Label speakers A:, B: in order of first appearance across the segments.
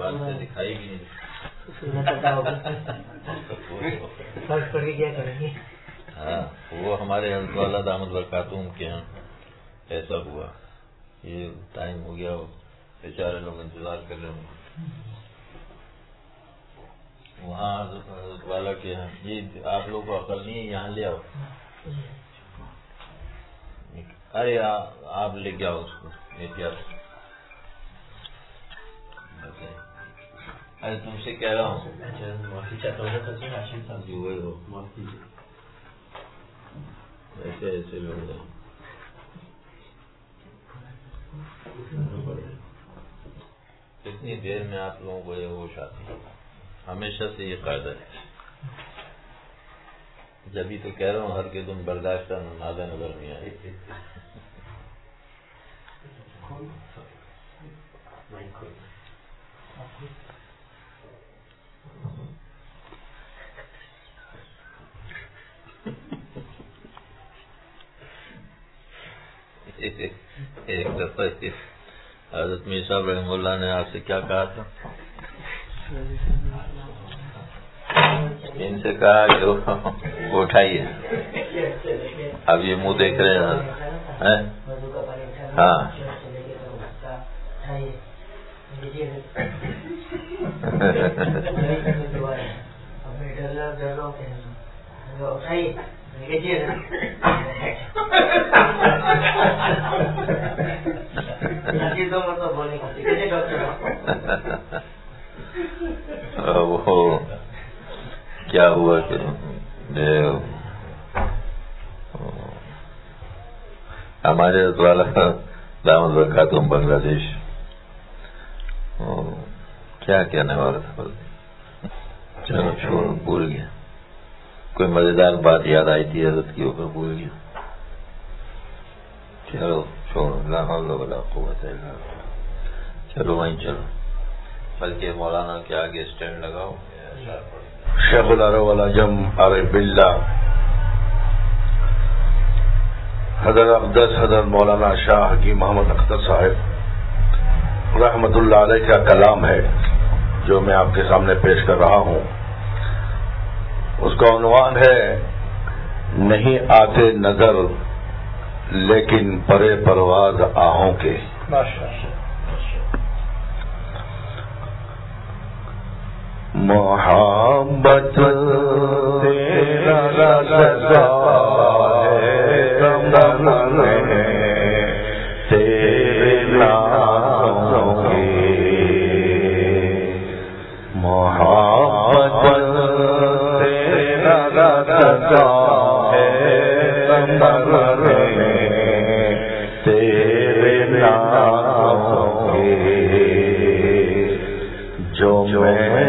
A: بات سے دکھائی بھی نہیں.
B: کیا کریں گے.
A: ہاں وہ ہمارے حضرت والا دامت برکاتہم کے ہاں ایسا ہوا. یہ ٹائم ہو گیا, بیچارے لوگ انتظار کر رہے ہوں وہاں حضرت والا کے ہاں. یہ آپ لوگ کو عقل نہیں ہے, یہاں لے آؤ. ارے آپ لے کے آؤ اس کو احتیاط. ارے تم سے کہہ رہا ہوں ایسے ایسے لوگ کتنی دیر میں آپ لوگوں کو یہ ہوش آتی ہے. ہمیشہ سے یہ قاعدہ ہے. جبھی تو کہہ رہا ہوں ہر کے دن برداشت نادہ نظر نہیں آئی. ایک دفعہ حضرت میر صاحب رحمہ اللہ نے آپ سے کیا کہا تھا؟ ان سے کہا کہ وہ اٹھائیے. اب یہ منہ دیکھ رہے ہیں. ہاں وہ کیا ہوا کہ ہمارے والا دامت برکاتہم بنگلہ دیش کیا کہنے والا تھا. چلو چھوڑو, بھول گیا. کوئی مزیدار بات یاد آئی تھی حضرت کی اوپر, بھول گیا. چلو چھوڑو, لا حول ولا قوت الا باللہ. چلو وہیں چلو, بلکہ مولانا کے آگے اسٹینڈ لگاؤ.
C: شیخ العرب والعجم عارف باللہ حضرت اقدس حضرت مولانا شاہ حکیم محمد اختر صاحب رحمت اللہ علیہ کا کلام ہے جو میں آپ کے سامنے پیش کر رہا ہوں. اس کا عنوان ہے نہیں آتے نظر لیکن پرے پرواز آہوں کے. محبت تیرا رضا ہے تیرے ناموں کی. محبت تیرا رضا ہے تیرے ناموں کی. جو میں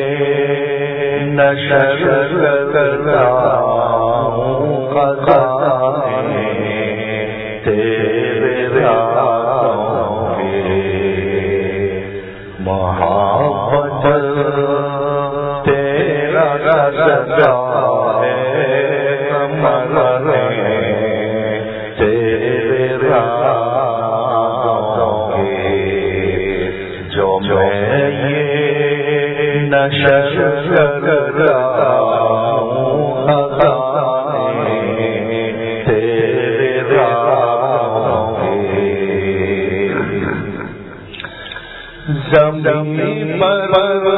C: نشر کرتا ہوں خزانے تیرے راتوں کے. محبت تیرا رضا ہے تیرے راتوں کے. جو میں نشر کرتا ہوں خزانے تیرے راتوں کے. زمین پر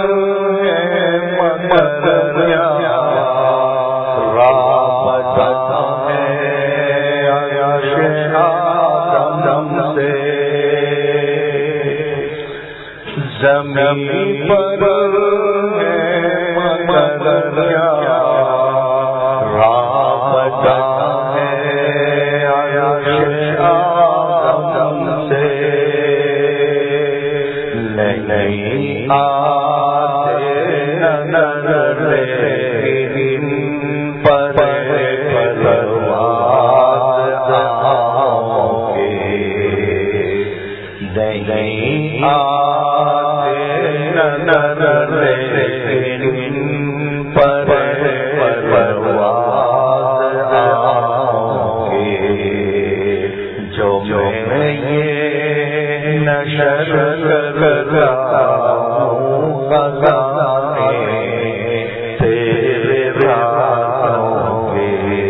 C: مدریا رابط ہے عرش آدم سے. زمین پر مدریا رابط ہے عرش آدم سے. نہیں آتے نظر لیکن پرے پرواز آہوں کے. نہیں آتے نظر لیکن پرے پرواز آہوں کے. جو میں یہ نشر کرتا ہوں تیرے راتوں کے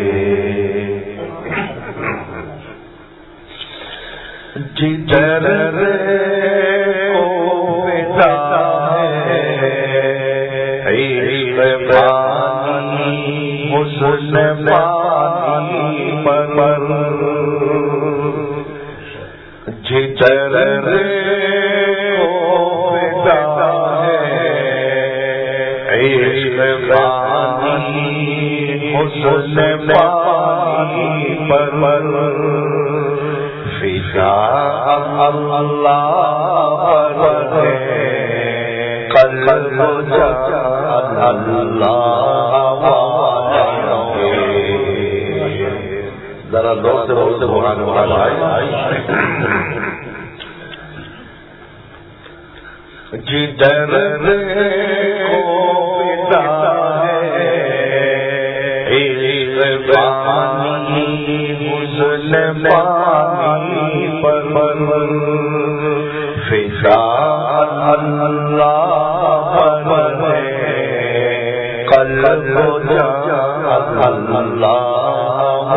C: جدھر کو پتا ہے عشق پانی حسن پانی پر جدھر کو پتا ہے عشق پانی حسن پانی پر فضا اللہ ہے قلب اللہ ذرا لوگ سے بہت سے بڑھانے والا جدھر کو پتا ہے عشق پانی حسن پانی پر فضا اللہ ہے قلب اللہ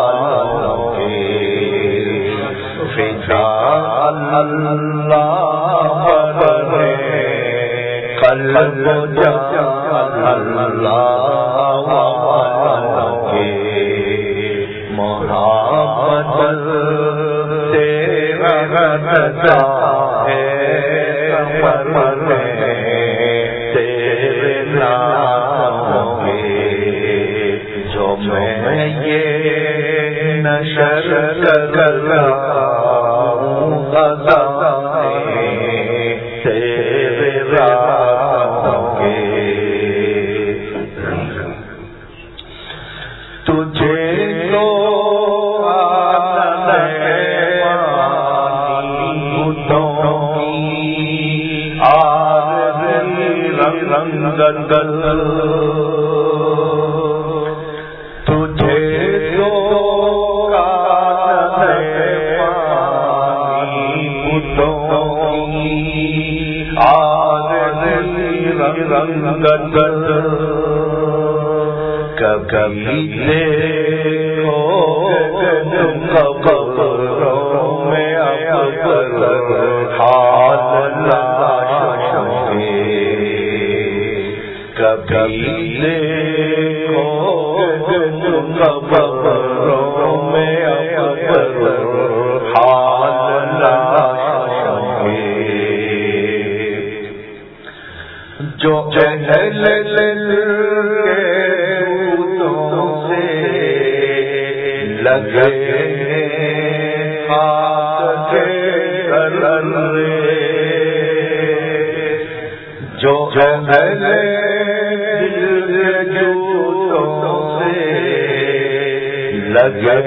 C: فضا اللہ ہے قلب اللہ کے محبت تیرا رضا ہے سفر میں تیرے نام کے جو میں یہ نشر کر رہا ہوں غزہ تیرے راتوں کے تجھے تو تجھے تو کبھی دیکھو قبروں میں حال لاشوں کے کبھی دیکھو قبروں میں حال لاشوں کے جو اہل لگے خاک کے کلرے جو اہل جوتوں سے لگے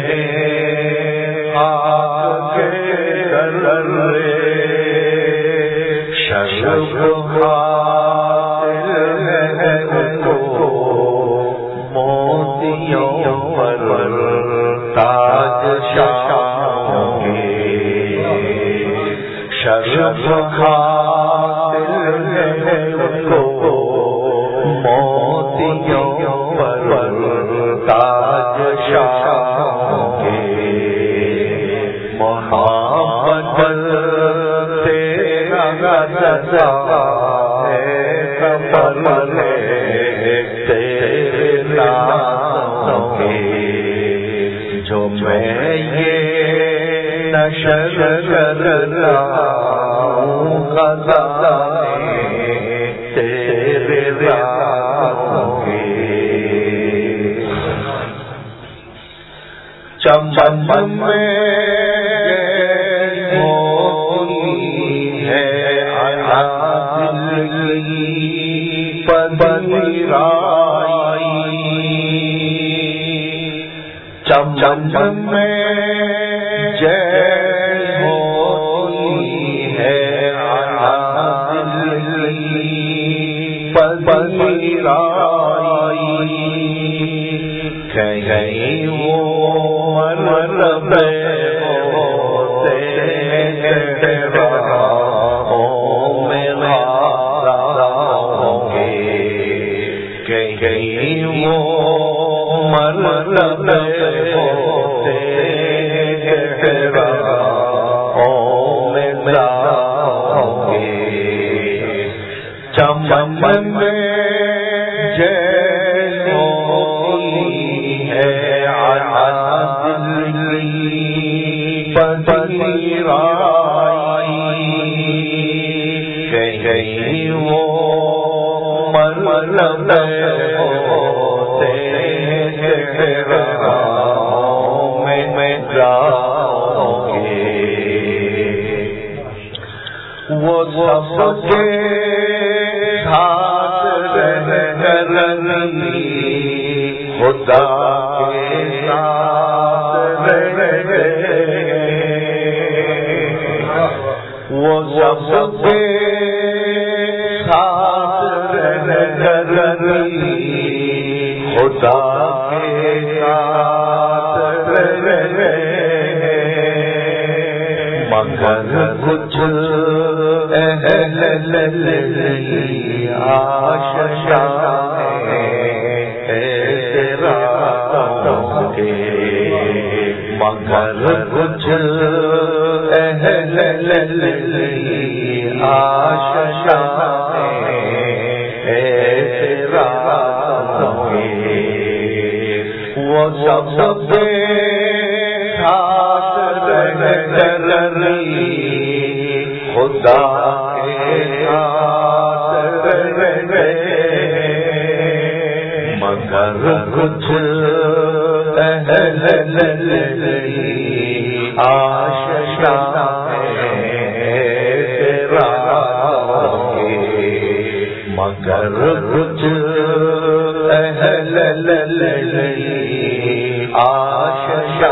C: خاک کے کلرے شرف حاصل ہے کو موتیوں پر تاج شاہوں کے شرف حاصل ہے کو موتیوں پر تاج شاہوں کے محبت تیرا رضا ہے سفر تیرے راتوں کے جو میں یہ نشر کر رہا ہوں غزہ تیرے راتوں کے چمن میں ہے چمن میں جے ہوئی ہے کہیں وہ مرتبے ہوتے ہیں کہیں وہ مرتبے ہوتے چمن میں جیسی ہے عادلی پذیرائی کہیں وہ مرتبے ہوتے میں جاؤں گے وہ سب کے ساتھ رہنی خدا کے ساتھ رہے وہ سب کے ساتھ رہنی خدا کے ساتھ رہے مگر کچھ آشا مگر کچھ آشا وہ سب خدا کے ساتھ رہے مگر کچھ آشا مگر کچھ آشا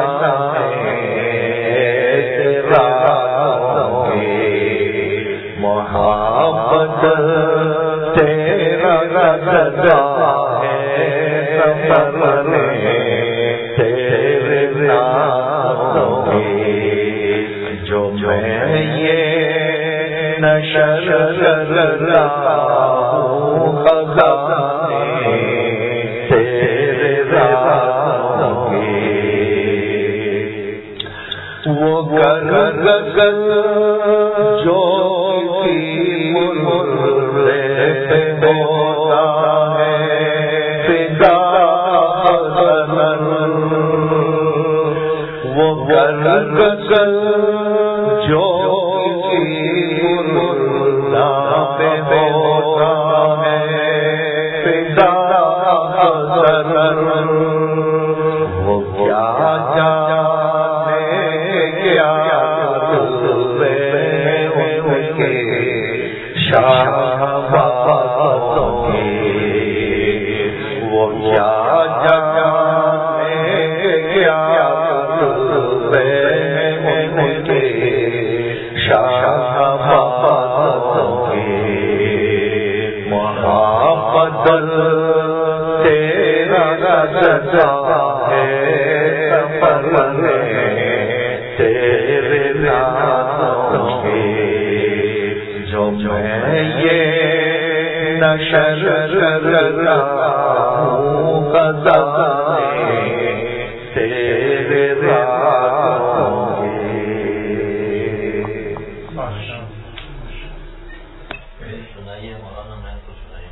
C: محبت تیرا رضا ہے سفر تیرے نازوں میں جو میں یہ نشر کرتا ہوں خزانے تیرے نازوں میں وہ گر جو وہ گر جو وہ کیا جانے کیا شہبازوں کی وہ کیا جانے کیا شہبازوں کی محبت تیرا رضا ہے سفر تیرے نازوں کی جو میں یہ نشر کرتا ہوں خزانے تیرے نازوں کی
A: سنائیے مولانا میں تو سنائیے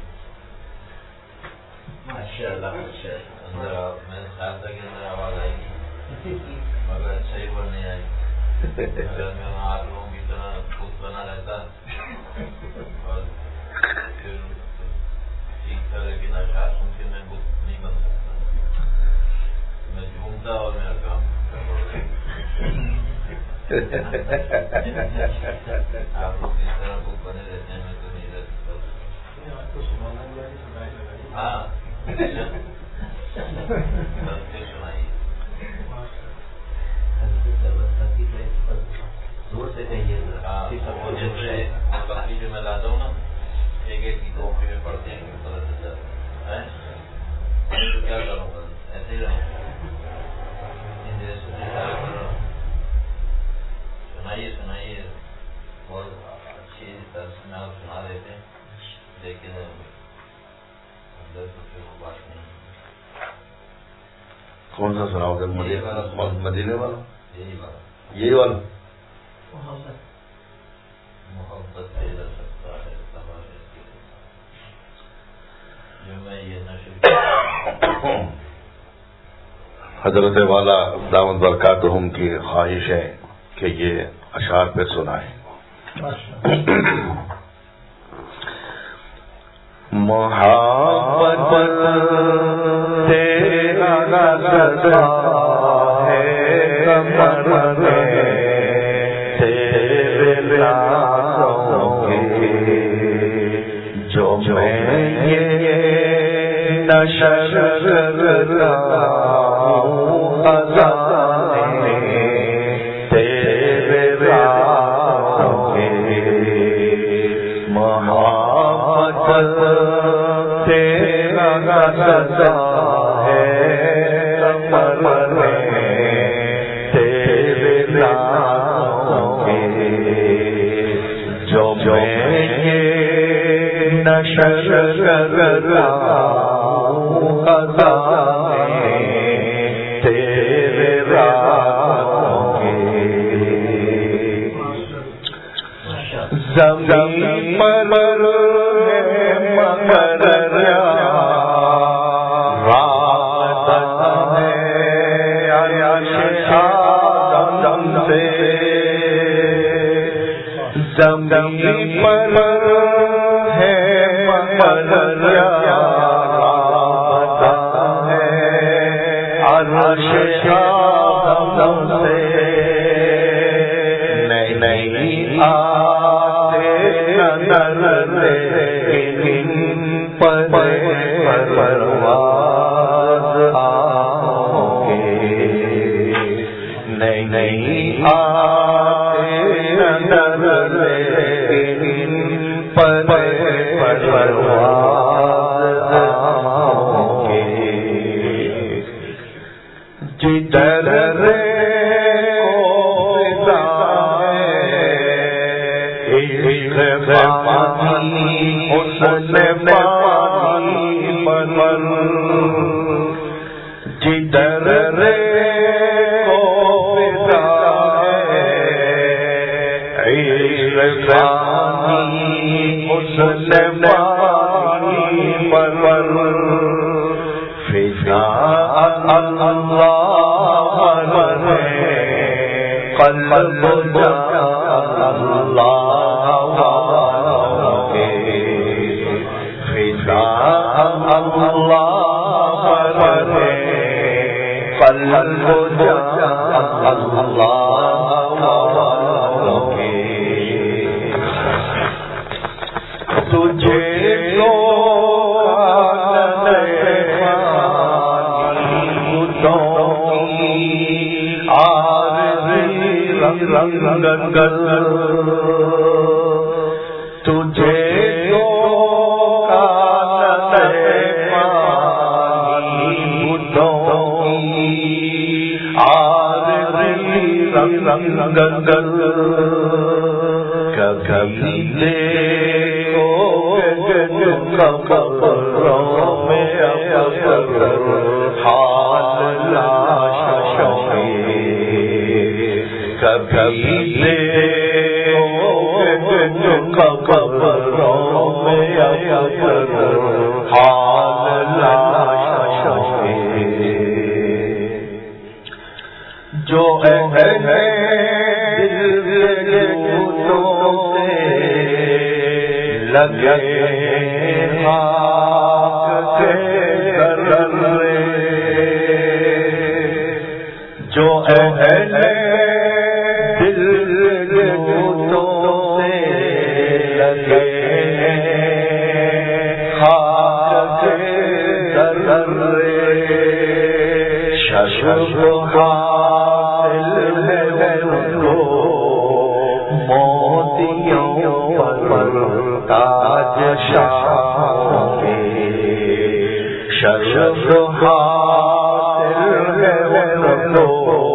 A: ماشاءاللہ اندر میں خیال تھا کہ اندر آواز آئے گی مگر اچھا ہی پر نہیں آئی اگر میں وہاں آپ لوگوں کی طرح خود بنا رہتا اور پھر سیکھتا لیکن اشعار سن کے میں خود نہیں بن سکتا میں جھومتا اور میرا کام آپ لوگ اس طرح خود بنے رہتے ہیں میں تو نہیں رہ سکتا ہاں سنائیے زور سے کہیے جیسے باقی جو میں لاتا ہوں نا ایک ایک کی کاپی میں پڑھتے ہیں پتہ چل جاتا ہے کیا کروں گا ایسے ہی رہوں سنائیے بہت اچھی طرح سے میں آپ سنا دیتے ہیں لیکن اندر تو پھر وہ بات نہیں.
C: کون سا سناؤ گے؟ مدینے والا؟
A: یہی والا
B: محبت
A: سے رہ سکتا ہے سوارے جو میں یہ نشر.
C: حضرت والا دامت برکاتہم کی خواہش ہے کہ یہ اشعار پہ سنائیں. محبت تیرا صدا ہے کمر میں تیرے لاسوں کی جو میں یہ نشر کرتا ہوں خزانے تیرے لاسوں کی. محبت تیرا صدا ہے کمر میں تیرے لاسوں کی جو میں یہ نشر کرتا ہوں خزانے تیرے لاسوں کی. زمین پر مگر رات ہے عرش آدم سے. زمین پر ہے مگر رات ہے عرش آدم سے. نہیں نظر لیکن پرواز آؤں گے. نہیں آتے نظر لیکن پرواز آؤں گے. جدھر حسن پانی بلن جدھر کو فضا ہے عشق پانی حسن پانی بلن فضا اللہ بنے قلب جا اللہ اللہ بنے قلب جا اللہ کے. تجھے تو رنگ تجھے کبھی دیکھو قبروں میں حال لاشوں کے. کبھی دیکھو قبروں میں حال لاشوں کے. جو ہے لگے خاک کے درے جو اہل دل گوتوں سے لگے خاک کے درے ششب حاصل ہے وہ موتیوں پر تاج شاہ کے. شرف حاصل ہے وہ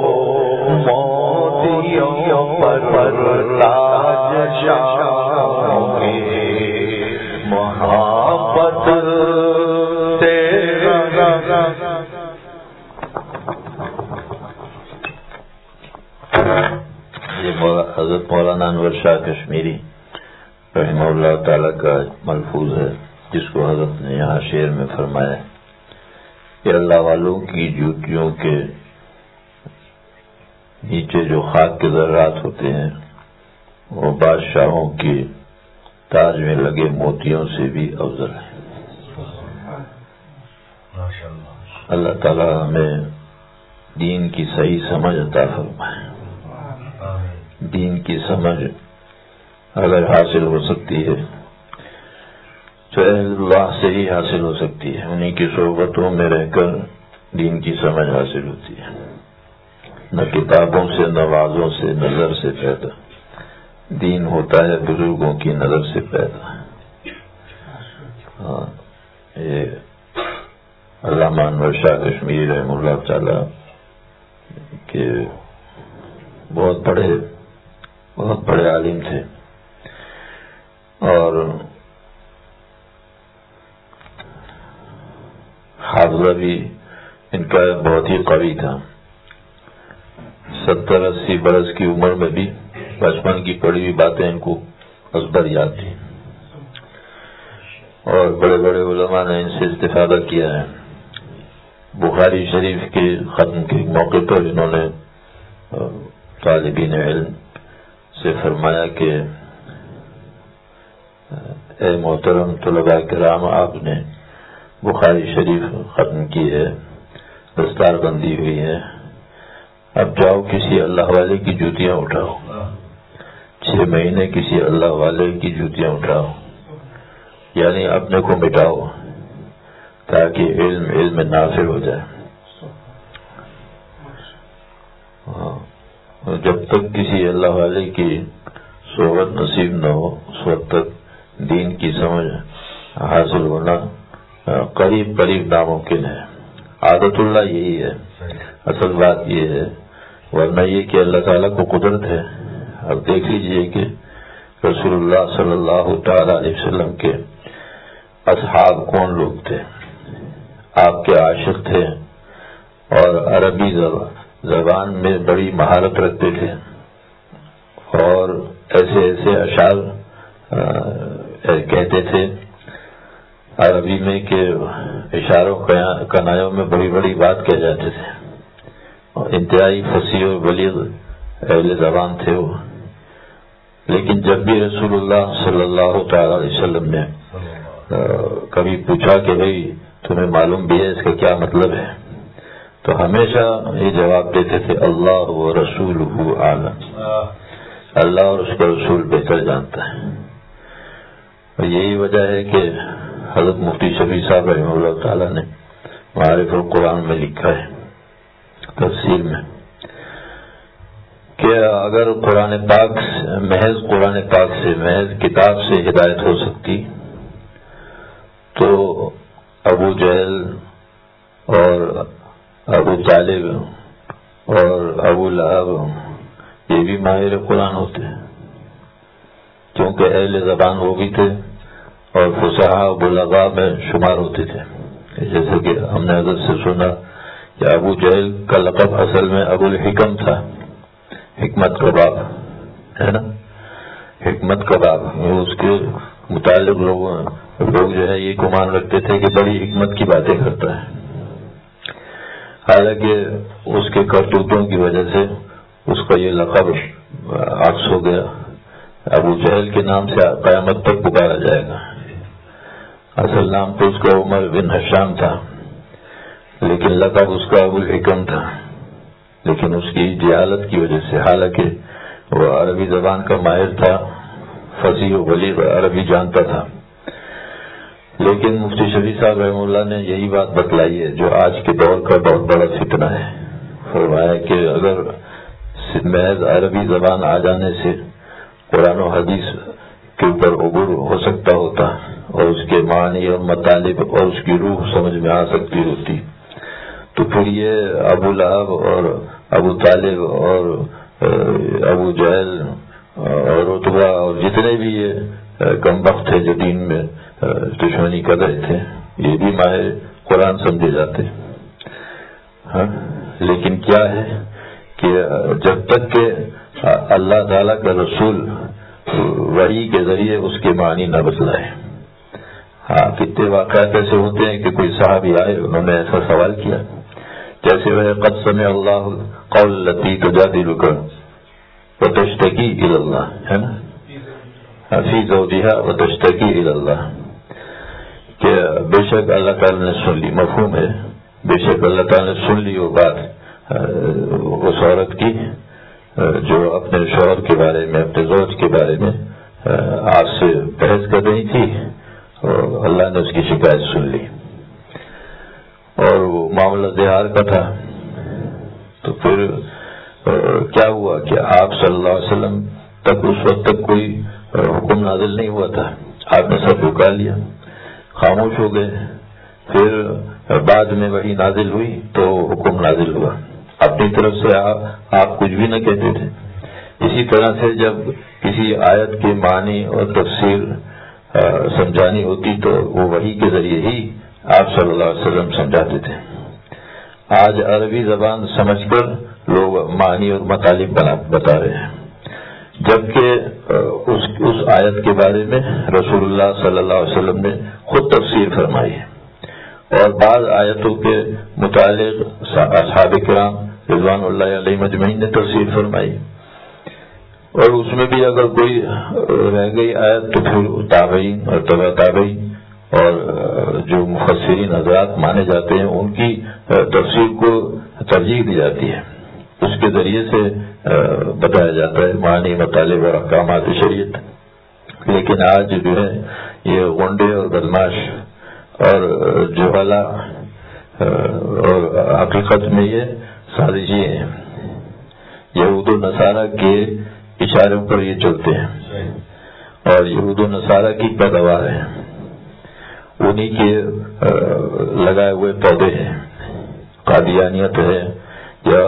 C: موتیوں پر تاج شاہ. محبت
A: یہ حضرت مولانا انور شاہ کشمیری رحمہ اللہ تعالیٰ کا ملفوظ ہے، جس کو حضرت نے یہاں شعر میں فرمایا کہ اللہ والوں کی جوتیوں کے نیچے جو خاک کے ذرات ہوتے ہیں وہ بادشاہوں کی تاج میں لگے موتیوں سے بھی افضل ہیں۔ اللہ تعالیٰ ہمیں دین کی صحیح سمجھ عطا فرمائے۔ دین کی سمجھ اگر حاصل ہو سکتی ہے تو اللہ سے ہی حاصل ہو سکتی ہے، انہی کی صحبتوں میں رہ کر دین کی سمجھ حاصل ہوتی ہے، نہ کتابوں سے نہ وعظوں سے، نظر سے پیدا۔ دین ہوتا ہے بزرگوں کی نظر سے پیدا۔ یہ علامہ انور شاہ کشمیری رحمہ اللہ تعالی کے بہت بڑے عالم تھے، اور حافظہ بھی ان کا بہت ہی قوی تھا۔ 70-80 برس کی عمر میں بھی بچپن کی پڑھی ہوئی باتیں ان کو ازبر یاد تھی، اور بڑے بڑے علماء نے ان سے استفادہ کیا ہے۔ بخاری شریف کے ختم کے موقع پر انہوں نے طالبین علم سے فرمایا کہ اے محترم طلباء کرام، آپ نے بخاری شریف ختم کی ہے، دستار بندی ہوئی ہے، اب جاؤ کسی اللہ والے کی جوتیاں اٹھاؤ، 6 مہینے کسی اللہ والے کی جوتیاں اٹھاؤ، یعنی اپنے کو مٹاؤ تاکہ علم نافع ہو جائے۔ جب تک کسی اللہ والے کی صحبت نصیب نہ ہو اس وقت تک دین کی سمجھ حاصل ہونا قریب ناممکن ہے۔ عادت اللہ یہی ہے، اصل بات یہ ہے، ورنہ یہ کہ اللہ تعالیٰ کو قدرت ہے۔ اب دیکھ لیجئے کہ رسول اللہ صلی اللہ تعالی علیہ وسلم کے اصحاب کون لوگ تھے؟ آپ کے عاشق تھے، اور عربی زبان میں بڑی مہارت رکھتے تھے، اور ایسے اشعار کہتے تھے عربی میں کہ اشاروں کنایوں میں بڑی بات کہہ جاتے تھے، اور انتہائی فصیح و بلیغ اہل زبان تھے وہ۔ لیکن جب بھی رسول اللہ صلی اللہ تعالی علیہ وسلم نے کبھی پوچھا کہ بھئی تمہیں معلوم بھی ہے اس کا کیا مطلب ہے، تو ہمیشہ یہ جواب دیتے تھے اللہ و رسولہ اعلم، اللہ اور اس کا رسول بہتر جانتا ہے۔ اور یہی وجہ ہے کہ حضرت مفتی شفیع صاحب رحمہ اللہ تعالیٰ نے معارف القرآن میں لکھا ہے تفسیر میں کہ اگر محض قرآن پاک سے، محض کتاب سے ہدایت ہو سکتی تو ابو جہل اور ابو طالب اور ابو لہب یہ بھی ماہر قرآن ہوتے ہیں، کیونکہ اہل زبان وہ بھی تھے اور فصحاء و بلغاء میں شمار ہوتے تھے۔ جیسے کہ ہم نے حضرت سے سنا کہ ابو جہل کا لقب اصل میں ابو الحکم تھا، حکمت کا باپ ہے نا، حکمت کا باپ۔ اس کے متعلق لوگ جو ہے یہ گمان رکھتے تھے کہ بڑی حکمت کی باتیں کرتا ہے، حالانکہ اس کے کرتوتوں کی وجہ سے اس کا یہ لقب عکس ہو گیا۔ ابو جہل کے نام سے قیامت تک پکارا جائے گا۔ اصل نام تو اس کا عمر بن ہشام تھا، لیکن لقب اس کا ابو الحکم تھا، لیکن اس کی جہالت کی وجہ سے، حالانکہ وہ عربی زبان کا ماہر تھا، فصیح و بلیغ عربی جانتا تھا، لیکن مفتی شفیع صاحب رحمہ اللہ نے یہی بات بتلائی ہے جو آج کے دور کا بہت بڑا فتنہ ہے۔ فرمایا کہ اگر محض عربی زبان آ جانے سے قرآن و حدیث کے اوپر عبور ہو سکتا ہوتا اور اس کے معنی اور مطالب اور اس کی روح سمجھ میں آ سکتی ہوتی، تو پھر یہ ابو لہب اور ابو طالب اور ابو جہل اور عتبہ اور جتنے بھی یہ کم بخت تھے جو دین میں دشمنی کر رہے تھے، یہ بھی ماہر
D: قرآن سمجھے جاتے. ہاں لیکن کیا ہے کہ جب تک کہ اللہ تعالیٰ کا رسول وحی کے ذریعے اس کے معنی نہ بتلائے. ہاں کتنے واقعات ایسے ہوتے ہیں کہ کوئی صحابی آئے, انہوں نے ایسا سوال کیا جیسے وہ قد سمع اللہ قول التی تجادلک وتشتکی الی اللہ, ہے نا, فی زوجہا وتشتکی الی اللہ, کہ بے شک اللہ تعالیٰ نے سن لی, مفہوم ہے بے شک اللہ تعالیٰ نے سن لی وہ بات اس عورت کی جو اپنے شوہر کے بارے میں, اپنے زوج کے بارے میں آپ سے بحث کر رہی تھی, اور اللہ نے اس کی شکایت سن لی, اور وہ معاملہ دہار کا تھا. تو پھر کیا ہوا کہ آپ صلی اللہ علیہ وسلم تک اس وقت تک کوئی حکم نازل نہیں ہوا تھا. آپ نے سب جھکا لیا, خاموش ہو گئے. پھر بعد میں وہی نازل ہوئی تو حکم نازل ہوا. اپنی طرف سے آپ کچھ بھی نہ کہتے تھے. اسی طرح سے جب کسی آیت کے معنی اور تفسیر سمجھانی ہوتی تو وہ وحی کے ذریعے ہی آپ صلی اللہ علیہ وسلم سمجھاتے تھے. آج عربی زبان سمجھ کر لوگ معنی اور مطالب بتا رہے ہیں, جبکہ اس آیت کے بارے میں رسول اللہ صلی اللہ علیہ وسلم نے خود تفسیر فرمائی ہے, اور بعض آیتوں کے متعلق اصحاب کرام رضوان اللہ علیہ مجمعین نے تفسیر فرمائی, اور اس میں بھی اگر کوئی رہ گئی آیت تو پھر تابعین اور تبع تابعین اور جو مفسرین حضرات مانے جاتے ہیں ان کی تفسیر کو ترجیح دی جاتی ہے. اس کے ذریعے سے بتایا جاتا ہے معنی, مطالب اور احکامات شریعت. لیکن آج جو ہے یہ غنڈے اور بدماش اور جہلا اور حقیقت میں یہ سازشی ہیں, یہود و نصارہ کے اشاروں پر یہ چلتے ہیں, اور یہود و نصارہ کی پیداوار ہیں, انہی کے لگائے ہوئے پودے ہیں. قادیانیت ہے یا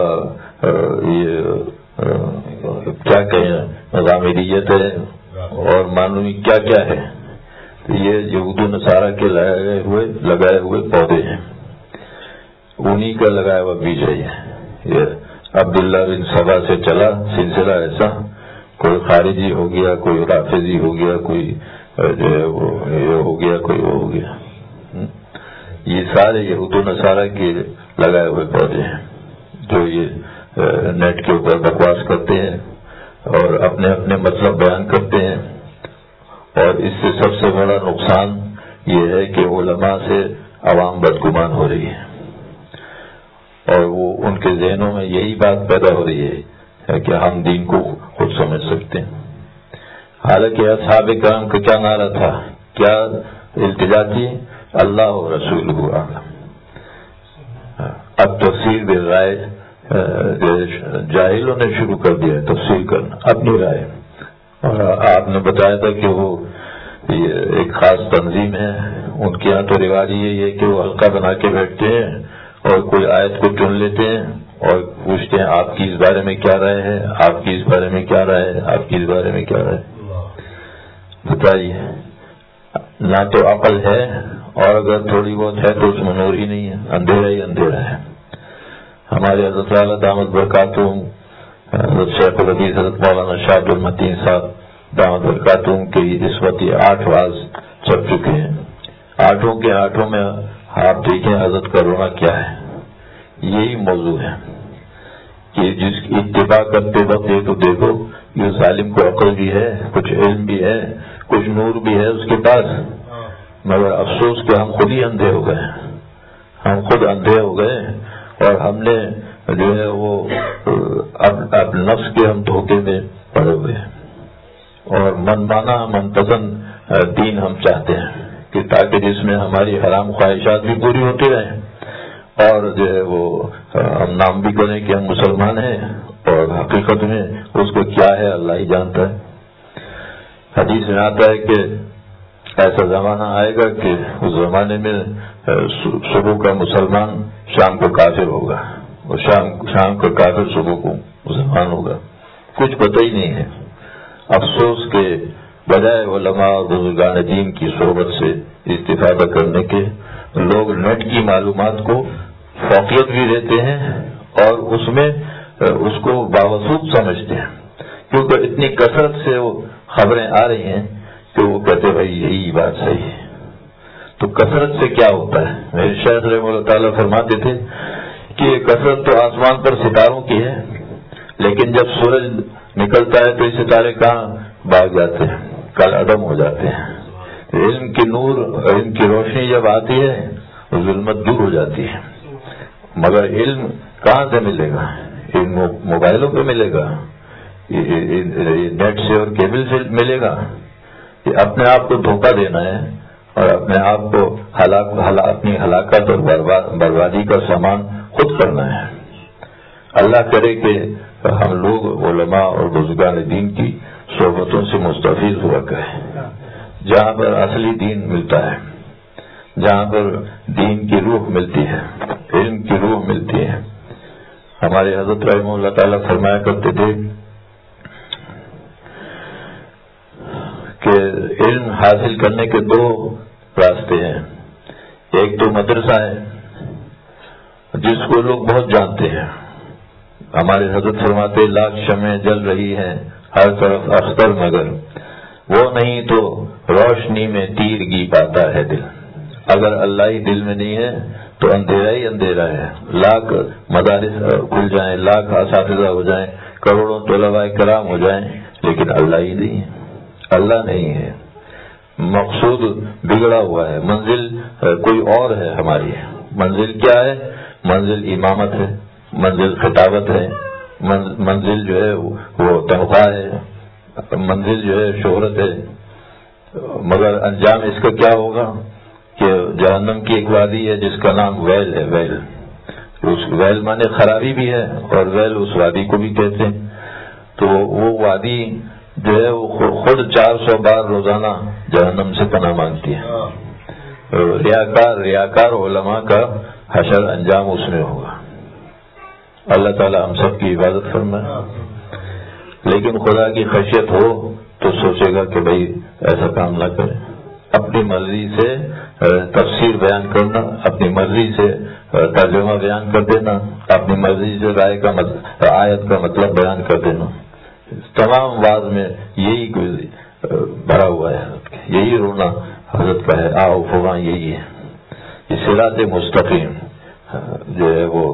D: یہ کیا کہیں نظامیریت ہے اور معلومی کیا کیا ہے, یہ یہود و نصارہ کے لگائے ہوئے پودے ہیں, انہی کا لگایا ہوا بیج ہے. یہ عبداللہ بن سبا سے چلا سلسلہ ایسا, کوئی خارجی ہو گیا, کوئی رافضی ہو گیا, کوئی یہ ہو گیا, کوئی وہ ہو گیا. یہ سارے یہود و نصارہ کے لگائے ہوئے پودے ہیں جو یہ نیٹ کے اوپر بکواس کرتے ہیں اور اپنے اپنے مطلب بیان کرتے ہیں. اور اس سے سب سے بڑا نقصان یہ ہے کہ علماء سے عوام بدگمان ہو رہی ہے, اور وہ ان کے ذہنوں میں یہی بات پیدا ہو رہی ہے کہ ہم دین کو خود سمجھ سکتے ہیں. حالانکہ اصحاب کرام کا کیا نعرہ تھا, کیا التجا تھی, اللہ و رسولہ اعلم. اب تفسیر بالرائے جاہلوں نے شروع کر دیا تفسیر کرنا اپنی رائے. اور آپ نے بتایا تھا کہ وہ یہ ایک خاص تنظیم ہے, ان کے یہاں تو رواج یہ ہے کہ وہ حلقہ بنا کے بیٹھتے ہیں اور کوئی آیت کو چن لیتے ہیں اور پوچھتے ہیں آپ کی اس بارے میں کیا رائے ہے, آپ کی اس بارے میں کیا رائے ہے, آپ کی اس بارے میں کیا رائے. بتائیے, نہ تو عقل ہے, اور اگر تھوڑی بہت ہے تو اس میں نور ہی نہیں ہے, اندھیرا ہی اندھیرا ہے. ہمارے حضرت اعلیٰ دامت برکاتہم حضرت شیخ الحدیث حضرت مولانا شاہ عبد المتین صاحب دامت برکاتہم کے اس وقت یہ 8 واز چھپ چکے ہیں. 8 کے 8 میں آپ دیکھیں حضرت کا رونا کیا ہے. یہی موضوع ہے کہ جس کی اتباع کرتے وقت یہ تو دیکھو یہ ظالم کو عقل بھی ہے, کچھ علم بھی ہے, کچھ نور بھی ہے اس کے پاس, مگر افسوس کہ ہم خود ہی اندھے ہو گئے. ہم خود اندھے ہو گئے اور ہم نے جو ہے وہ اب نفس کے ہم دھوکے میں پڑے ہوئے ہیں, اور من مانا من پسند دین ہم چاہتے ہیں کہ تاکہ جس میں ہماری حرام خواہشات بھی پوری ہوتی رہیں, اور جو ہے وہ ہم نام بھی کریں کہ ہم مسلمان ہیں, اور حقیقت میں اس کو کیا ہے اللہ ہی جانتا ہے. حدیث میں آتا ہے کہ ایسا زمانہ آئے گا کہ اس زمانے میں صبح کا مسلمان شام کو کافر ہوگا, اور شام کا کافر صبح کو مسلمان ہوگا. کچھ پتہ ہی نہیں ہے. افسوس کے بجائے علماء اور بزرگان دین کی صحبت سے استفادہ کرنے کے لوگ نیٹ کی معلومات کو فوقیت بھی دیتے ہیں اور اس میں اس کو باوسوب سمجھتے ہیں، کیونکہ اتنی کثرت سے وہ خبریں آ رہی ہیں کہ وہ کہتے بھائی یہی بات صحیح ہے۔ تو کثرت سے کیا ہوتا ہے؟ میرے شیخ رحمہ اللہ تعالیٰ فرماتے تھے کہ یہ کثرت تو آسمان پر ستاروں کی ہے، لیکن جب سورج نکلتا ہے تو یہ ستارے کہاں بھاگ جاتے ہیں، کل عدم ہو جاتے ہیں۔ علم کی نور، علم کی روشنی جب آتی ہے تو ظلمت دور ہو جاتی ہے۔ مگر علم کہاں سے ملے گا؟ علم موبائلوں پہ ملے گا، نیٹ سے اور کیبل سے ملے گا۔ اپنے آپ کو دھوکہ دینا ہے اور اپنے آپ کو اپنی ہلاکت اور بربادی کا سامان خود کرنا ہے۔ اللہ کرے کہ ہم لوگ علماء اور بزرگان دین کی صحبتوں سے مستفیض ہوا کریں، جہاں پر اصلی دین ملتا ہے، جہاں پر دین کی روح ملتی ہے، علم کی روح ملتی ہے۔ ہمارے حضرت رحمہ اللہ تعالیٰ فرمایا کرتے تھے کہ علم حاصل کرنے کے دو راستے ہیں، ایک تو مدرسہ ہے جس کو لوگ بہت جانتے ہیں۔ ہمارے حضرت فرماتے لاکھ شمعیں جل رہی ہیں ہر طرف اختر مگر، وہ نہیں تو روشنی میں تیرگی پاتا ہے دل۔ اگر اللہ ہی دل میں نہیں ہے تو اندھیرا ہی اندھیرا ہے، لاکھ مدارس کھل جائیں، لاکھ اساتذہ ہو جائیں، کروڑوں طلباء کرام ہو جائیں، لیکن اللہ ہی نہیں ہے، اللہ نہیں ہے۔ مقصود بگڑا ہوا ہے، منزل کوئی اور ہے۔ ہماری منزل کیا ہے؟ منزل امامت ہے، منزل خطابت ہے، منزل جو ہے وہ تنخواہ ہے، منزل جو ہے شہرت ہے۔ مگر انجام اس کا کیا ہوگا کہ جہنم کی ایک وادی ہے جس کا نام ویل ہے۔ ویل، اس ویل مانے خرابی بھی ہے اور ویل اس وادی کو بھی کہتے ہیں۔ تو وہ وادی جو ہے وہ خود 400 بار روزانہ جہنم سے پناہ مانگتی ہے۔ ریاکار علماء کا حشر انجام اس میں ہوگا۔ اللہ تعالی ہم سب کی حفاظت فرمائے۔ لیکن خدا کی خشیت ہو تو سوچے گا کہ بھائی ایسا کام نہ کریں۔ اپنی مرضی سے تفسیر بیان کرنا، اپنی مرضی سے ترجمہ بیان کر دینا، اپنی مرضی سے آیت کا مطلب بیان کر دینا، تمام بعد میں یہی بھرا ہوا ہے، یہی رونا حضرت کا ہے۔ آؤ فواں یہی ہے، یہ صراط مستقیم جو ہے وہ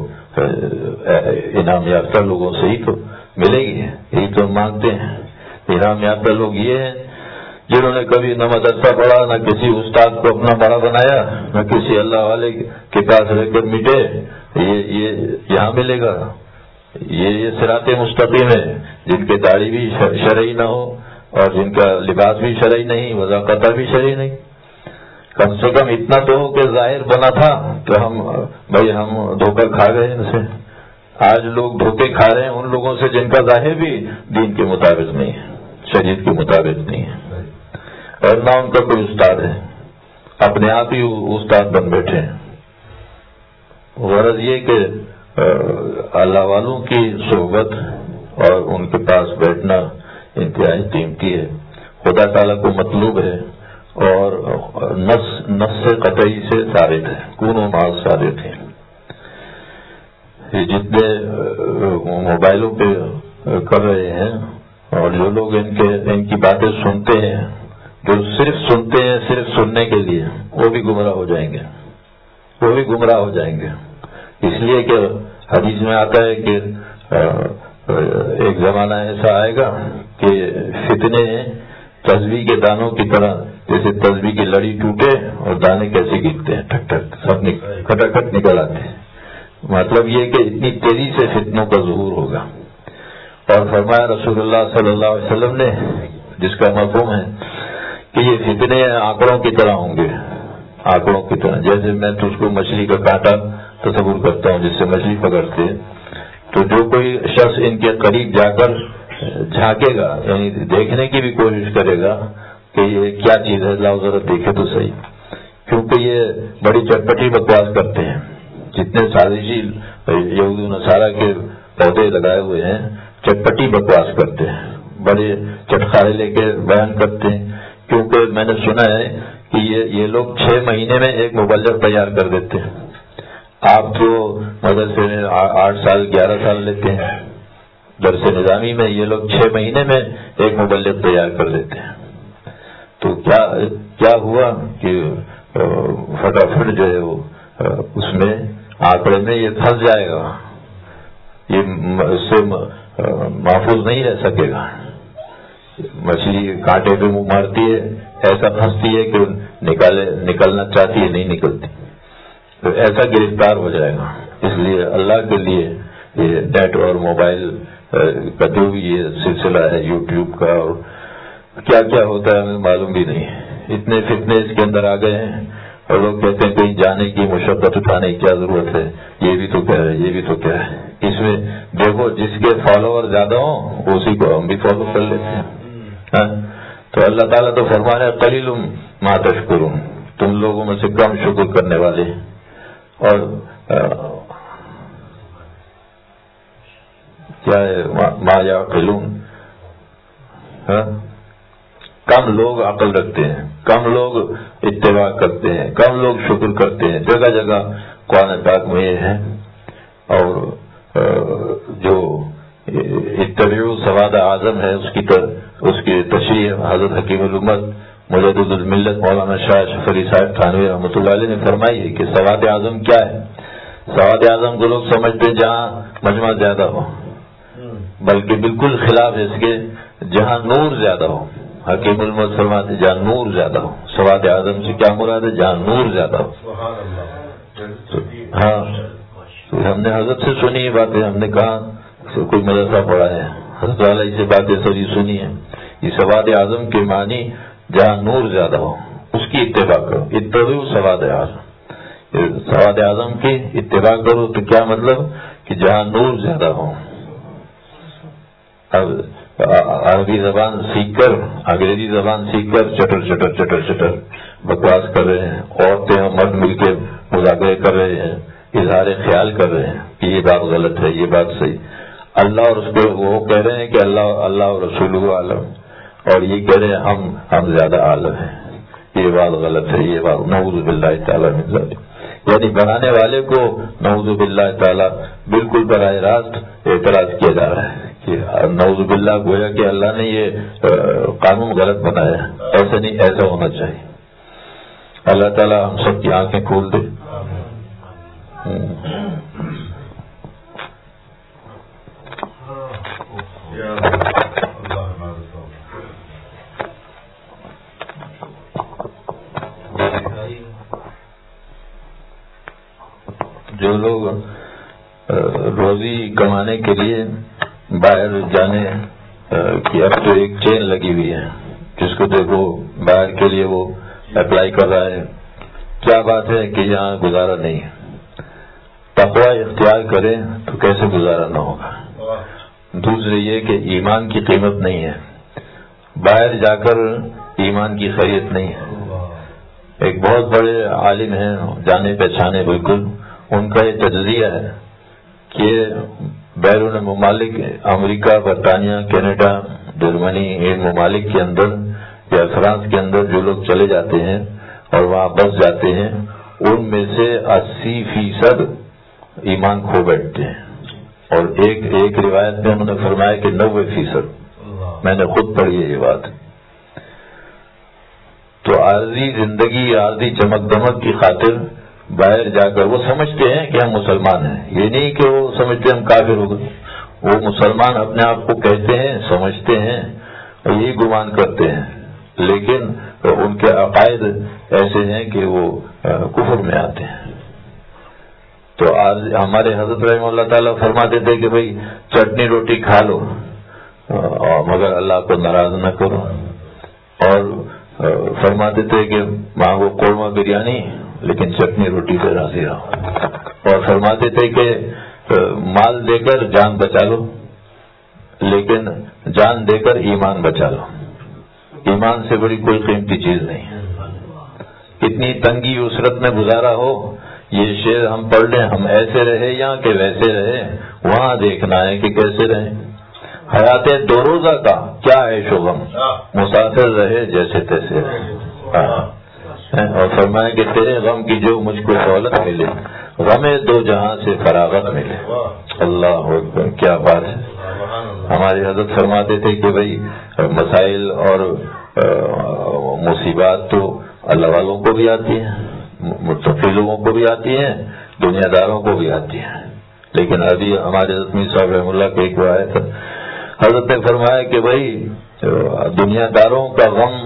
D: انعام یافتہ لوگوں سے ہی تو ملے گی، یہی تو مانگتے ہیں۔ انعام یافتہ لوگ یہ ہیں جنہوں نے کبھی نہ مدرسہ پڑھا، نہ کسی استاد کو اپنا بڑا بنایا، نہ کسی اللہ والے کے پاس رہ کر مٹے، یہ یہاں ملے گا۔ یہ صراط مستقیم ہے، جن کے داڑھی بھی شرعی نہ ہو اور جن کا لباس بھی شرعی نہیں، وضاقتہ بھی شرعی نہیں۔ کم سے کم اتنا تو ہو کہ ظاہر بنا تھا کہ ہم دھوکہ کھا گئے ان سے۔ آج لوگ دھوکے کھا رہے ہیں ان لوگوں سے جن کا ظاہر بھی دین کے مطابق نہیں ہے، شریعت کے مطابق نہیں ہے، اور نہ ان کا کوئی استاد ہے، اپنے آپ ہی استاد بن بیٹھے ہیں۔ غرض یہ کہ اللہ والوں کی صحبت اور ان کے پاس بیٹھنا انتہائی قیمتی ہے، خدا تعالیٰ کو مطلوب ہے اور نص قطعی سے ثابت ہے، کون و مال ثابت ہے۔ یہ جتنے موبائلوں پہ کر رہے ہیں اور جو لوگ ان کی باتیں سنتے ہیں، جو صرف سنتے ہیں صرف سننے کے لیے، وہ بھی گمراہ ہو جائیں گے، وہ بھی گمراہ ہو جائیں گے۔ اس لیے کہ حدیث میں آتا ہے کہ ایک زمانہ ایسا آئے گا کہ فتنے تسبیح کے دانوں کی طرح، جیسے تسبیح کی لڑی ٹوٹے اور دانے کیسے گرتے ہیں، ٹھک ٹھک سب کھٹاکھٹ نکل آتے ہیں۔ مطلب یہ کہ اتنی تیزی سے فتنوں کا ظہور ہوگا۔ اور فرمایا رسول اللہ صلی اللہ علیہ وسلم نے، جس کا مفہوم ہے کہ یہ فتنے آنکڑوں کی طرح ہوں گے، آنکڑوں کی طرح۔ جیسے میں تو اس کو مچھلی کا کانٹا تصور کرتا ہوں جس سے مچھلی پکڑتے، تو جو کوئی شخص ان کے قریب جا کر جھانکے گا، یعنی دیکھنے کی بھی کوشش کرے گا کہ یہ کیا چیز ہے، لاؤ ذرا دیکھے تو صحیح، کیونکہ یہ بڑی چٹپٹی بکواس کرتے ہیں۔ جتنے سازشی یہود و نصارہ کے پودے لگائے ہوئے ہیں، چٹپٹی بکواس کرتے ہیں، بڑے چٹخارے لے کے بیان کرتے ہیں۔ کیونکہ میں نے سنا ہے کہ یہ لوگ 6 مہینے میں ایک مبلغ تیار کر دیتے ہیں. آپ تو مدرسے میں 8 سال 11 سال لیتے ہیں درس نظامی میں، یہ لوگ 6 مہینے میں ایک مبلغ تیار کر دیتے ہیں. تو کیا ہوا کہ فٹافٹ جو ہے وہ اس میں آنکڑے میں یہ پھنس جائے گا، یہ اس سے محفوظ نہیں رہ سکے گا. مچھلی کانٹے پہ منہ مارتی ہے، ایسا پھنستی ہے کہ نکلنا چاہتی ہے نہیں نکلتی، تو ایسا گرفتار ہو جائے گا. اس لیے اللہ کے لیے یہ نیٹ اور موبائل کا جو بھی یہ سلسلہ ہے یوٹیوب کا اور کیا کیا ہوتا ہے ہمیں معلوم بھی نہیں ہے. اتنے فتنے اس کے اندر آ گئے ہیں اور لوگ کہتے ہیں کہیں جانے کی مشقت اٹھانے کی کیا ضرورت ہے، یہ بھی تو کیا ہے یہ بھی تو کیا ہے. اس میں دیکھو جس کے فالوور زیادہ ہوں اسی کو ہم بھی فالو کر لیتے ہیں. تو اللہ تعالیٰ تو فرما رہا ہے قلیل ما تشکرون، تم لوگوں میں سے کم شکر کرنے والے. اور کیا ہے ما یعقلون، کم لوگ عقل رکھتے ہیں، کم لوگ اتباع کرتے ہیں، کم لوگ شکر کرتے ہیں. جگہ جگہ قرآن پاک میں یہ ہے. اور جو اتبعوا سواد اعظم ہے اس کی تشریح حضرت حکیم الامت مجدد الملت مولانا شاہ اشرف علی صاحب تھانوی رحمۃ اللہ علیہ نے فرمائی ہے کہ سواد اعظم کیا ہے. سواد اعظم کو لوگ سمجھتے ہیں جہاں مجمع زیادہ ہو، بلکہ بالکل خلاف ہے اس کے، جہاں نور زیادہ ہو. حکیم الامت فرماتے جہاں نور زیادہ ہو. سواد اعظم سے کیا مراد ہے؟ جہاں نور زیادہ ہو. ہاں تو ہم نے حضرت سے سنی یہ باتیں، ہم نے کہا کوئی مدرسہ پڑھا ہے حضرت والا سے باتیں سبھی سنی ہے. یہ سواد اعظم کے معنی جہاں نور زیادہ ہو اس کی اتباع کرو. اتبعوا سواد اعظم، سواد اعظم کی اتباع کرو. تو کیا مطلب کہ جہاں نور زیادہ ہو. اب عربی زبان سیکھ کر انگریزی زبان سیکھ کر چٹر بکواس کر رہے ہیں. عورتیں اور مرد مل کے مذاکرے کر رہے ہیں، اظہار خیال کر رہے ہیں کہ یہ بات غلط ہے یہ بات صحیح. اللہ اور اس کو وہ کہہ رہے ہیں کہ اللہ اور رسولہ عالم، اور یہ کہہ رہے ہیں ہم زیادہ عالم ہیں. یہ بات غلط ہے، یہ بات نعوذ باللہ تعالیٰ من ذلک. یعنی بنانے والے کو نعوذ باللہ تعالیٰ بالکل براہ راست اعتراض کیا جا رہا ہے کہ نعوذ باللہ گویا کہ اللہ نے یہ قانون غلط بنایا. ایسا نہیں، ایسا ہونا چاہیے. اللہ تعالیٰ ہم سب کی آنکھیں کھول دے. جو لوگ روزی کمانے کے لیے باہر جانے کی اب تو ایک چین لگی ہوئی ہے، جس کو دیکھو باہر کے لیے وہ اپلائی کر رہا ہے. کیا بات ہے کہ یہاں گزارا نہیں ہے. تقوی اختیار کرے تو کیسے گزارا نہ ہوگا. دوسرے یہ کہ ایمان کی قیمت نہیں ہے، باہر جا کر ایمان کی خرید نہیں ہے. ایک بہت بڑے عالم ہیں جانے پہچانے بالکل، ان کا یہ تجزیہ ہے کہ بیرون ممالک امریکہ، برطانیہ، کینیڈا، جرمنی، ان ممالک کے اندر یا فرانس کے اندر جو لوگ چلے جاتے ہیں اور وہاں بس جاتے ہیں، ان میں سے 80% ایمان کھو بیٹھتے ہیں. اور ایک روایت میں انہوں نے فرمایا کہ 90%. میں نے خود پڑھی ہے یہ بات. تو عارضی زندگی، عارضی چمک دمک کی خاطر باہر جا کر وہ سمجھتے ہیں کہ ہم مسلمان ہیں. یہ نہیں کہ وہ سمجھتے ہم کافر ہو گئے. وہ مسلمان اپنے آپ کو کہتے ہیں، سمجھتے ہیں اور یہی گمان کرتے ہیں، لیکن ان کے عقائد ایسے ہیں کہ وہ کفر میں آتے ہیں. تو آج ہمارے حضرت رحمہ اللہ تعالیٰ فرماتے تھے کہ بھائی چٹنی روٹی کھا لو مگر اللہ کو ناراض نہ کرو. اور فرماتے تھے کہ مانگو قورمہ بریانی لیکن چٹنی روٹی پہ راضی رہو. اور فرماتے تھے کہ مال دے کر جان بچا لو لیکن جان دے کر ایمان بچا لو. ایمان سے بڑی کوئی قیمتی چیز نہیں. اتنی تنگی اسرت میں گزارا ہو، یہ شعر ہم پڑھ لیں، ہم ایسے رہے یا کہ ویسے رہے، وہاں دیکھنا ہے کہ کیسے رہیں. حیات دو روزہ کا کیا عیش و غم، مسافر رہے جیسے تیسے رہے. اور فرمایا کہ تیرے غم کی جو مجھ کو سہولت ملے، غم دو جہاں سے فراغت ملے۔ اللہ اکبر، کیا بات ہے! ہمارے حضرت فرماتے تھے کہ بھائی مسائل اور مصیبات تو اللہ والوں کو بھی آتی ہیں، متقی لوگوں کو بھی آتی ہیں، دنیا داروں کو بھی آتی ہیں، لیکن ابھی ہمارے حضرت میر صاحب رحمۃ اللہ کے ایک آیت ہے، حضرت نے فرمایا کہ بھائی دنیا داروں کا غم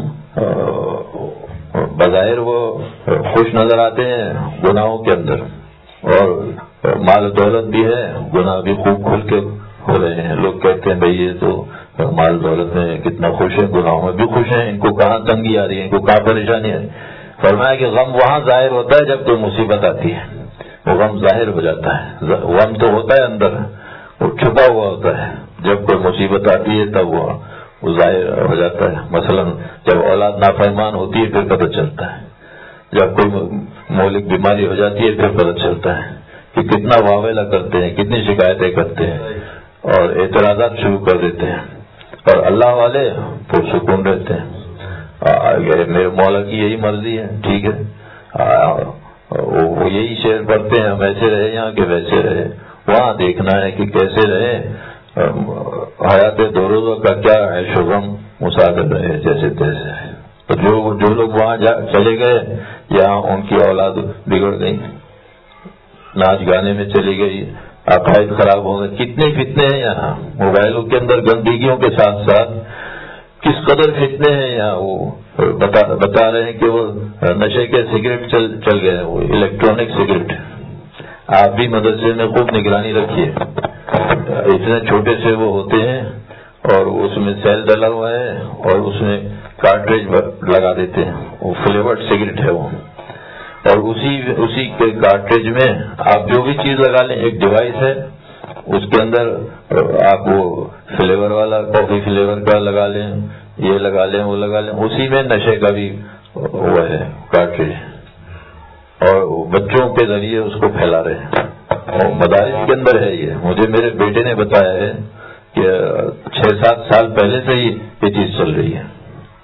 D: بظاہر وہ خوش نظر آتے ہیں گناہوں کے اندر، اور مال و دولت بھی ہے، گناہ بھی خوب کھل کے ہو رہے ہیں، لوگ کہتے ہیں بھائی یہ تو مال دولت میں کتنا خوش ہے، گناہوں میں بھی خوش ہیں، ان کو کہاں تنگی آ رہی ہے، ان کو کہاں پریشانی ہے۔ فرمایا کہ غم وہاں ظاہر ہوتا ہے جب کوئی مصیبت آتی ہے، وہ غم ظاہر ہو جاتا ہے، غم تو ہوتا ہے اندر، وہ چھپا ہوا ہوتا ہے، جب کوئی مصیبت آتی ہے تب وہ ظاہر ہو جاتا ہے۔ مثلا جب اولاد نافرمان ہوتی ہے پھر پتہ چلتا ہے، جب کوئی مہلک بیماری ہو جاتی ہے پھر پتہ چلتا ہے کہ کتنا واویلا کرتے ہیں، کتنی شکایتیں کرتے ہیں اور اعتراضات شروع کر دیتے ہیں، اور اللہ والے پرسکون رہتے ہیں۔ میرے مولا کی یہی مرضی ہے، ٹھیک ہے، وہ یہی شعر پڑھتے ہیں، ہم ایسے رہے یہاں کہ ویسے رہے، وہاں دیکھنا ہے کہ کیسے رہے، حیات دو روزہ کا کیا عیش و غم مسافر رہے جیسے تیسے رہے۔ تو جو لوگ وہاں چلے گئے، یہاں ان کی اولاد بگڑ گئی، ناچ گانے میں چلی گئی، عقائد خراب ہو گئے، کتنے فتنے ہیں یہاں، موبائلوں کے اندر گندگیوں کے ساتھ ساتھ کس قدر فتنے ہیں یہاں۔ وہ بتا رہے ہیں کہ وہ نشے کے سگریٹ چل گئے ہیں، وہ الیکٹرانک سگریٹ۔ آپ بھی مدرسے میں خوب نگرانی رکھیے، اتنے چھوٹے سے وہ ہوتے ہیں اور اس میں سیل ڈلا ہوا ہے اور اس میں کارٹریج لگا دیتے ہیں، وہ فلیورڈ سگریٹ ہے وہ، اور اسی کے کارٹریج میں آپ جو بھی چیز لگا لیں، ایک ڈیوائس ہے اس کے اندر آپ وہ فلیور والا کافی فلیور کا لگا لیں، یہ لگا لیں وہ لگا لیں، اسی میں نشے کا بھی وہ ہے کارٹریج، اور بچوں کے ذریعے اس کو پھیلا رہے ہیں، اور مدارس کے اندر ہے یہ۔ مجھے میرے بیٹے نے بتایا ہے کہ 6-7 سال پہلے سے ہی یہ چیز چل رہی ہے،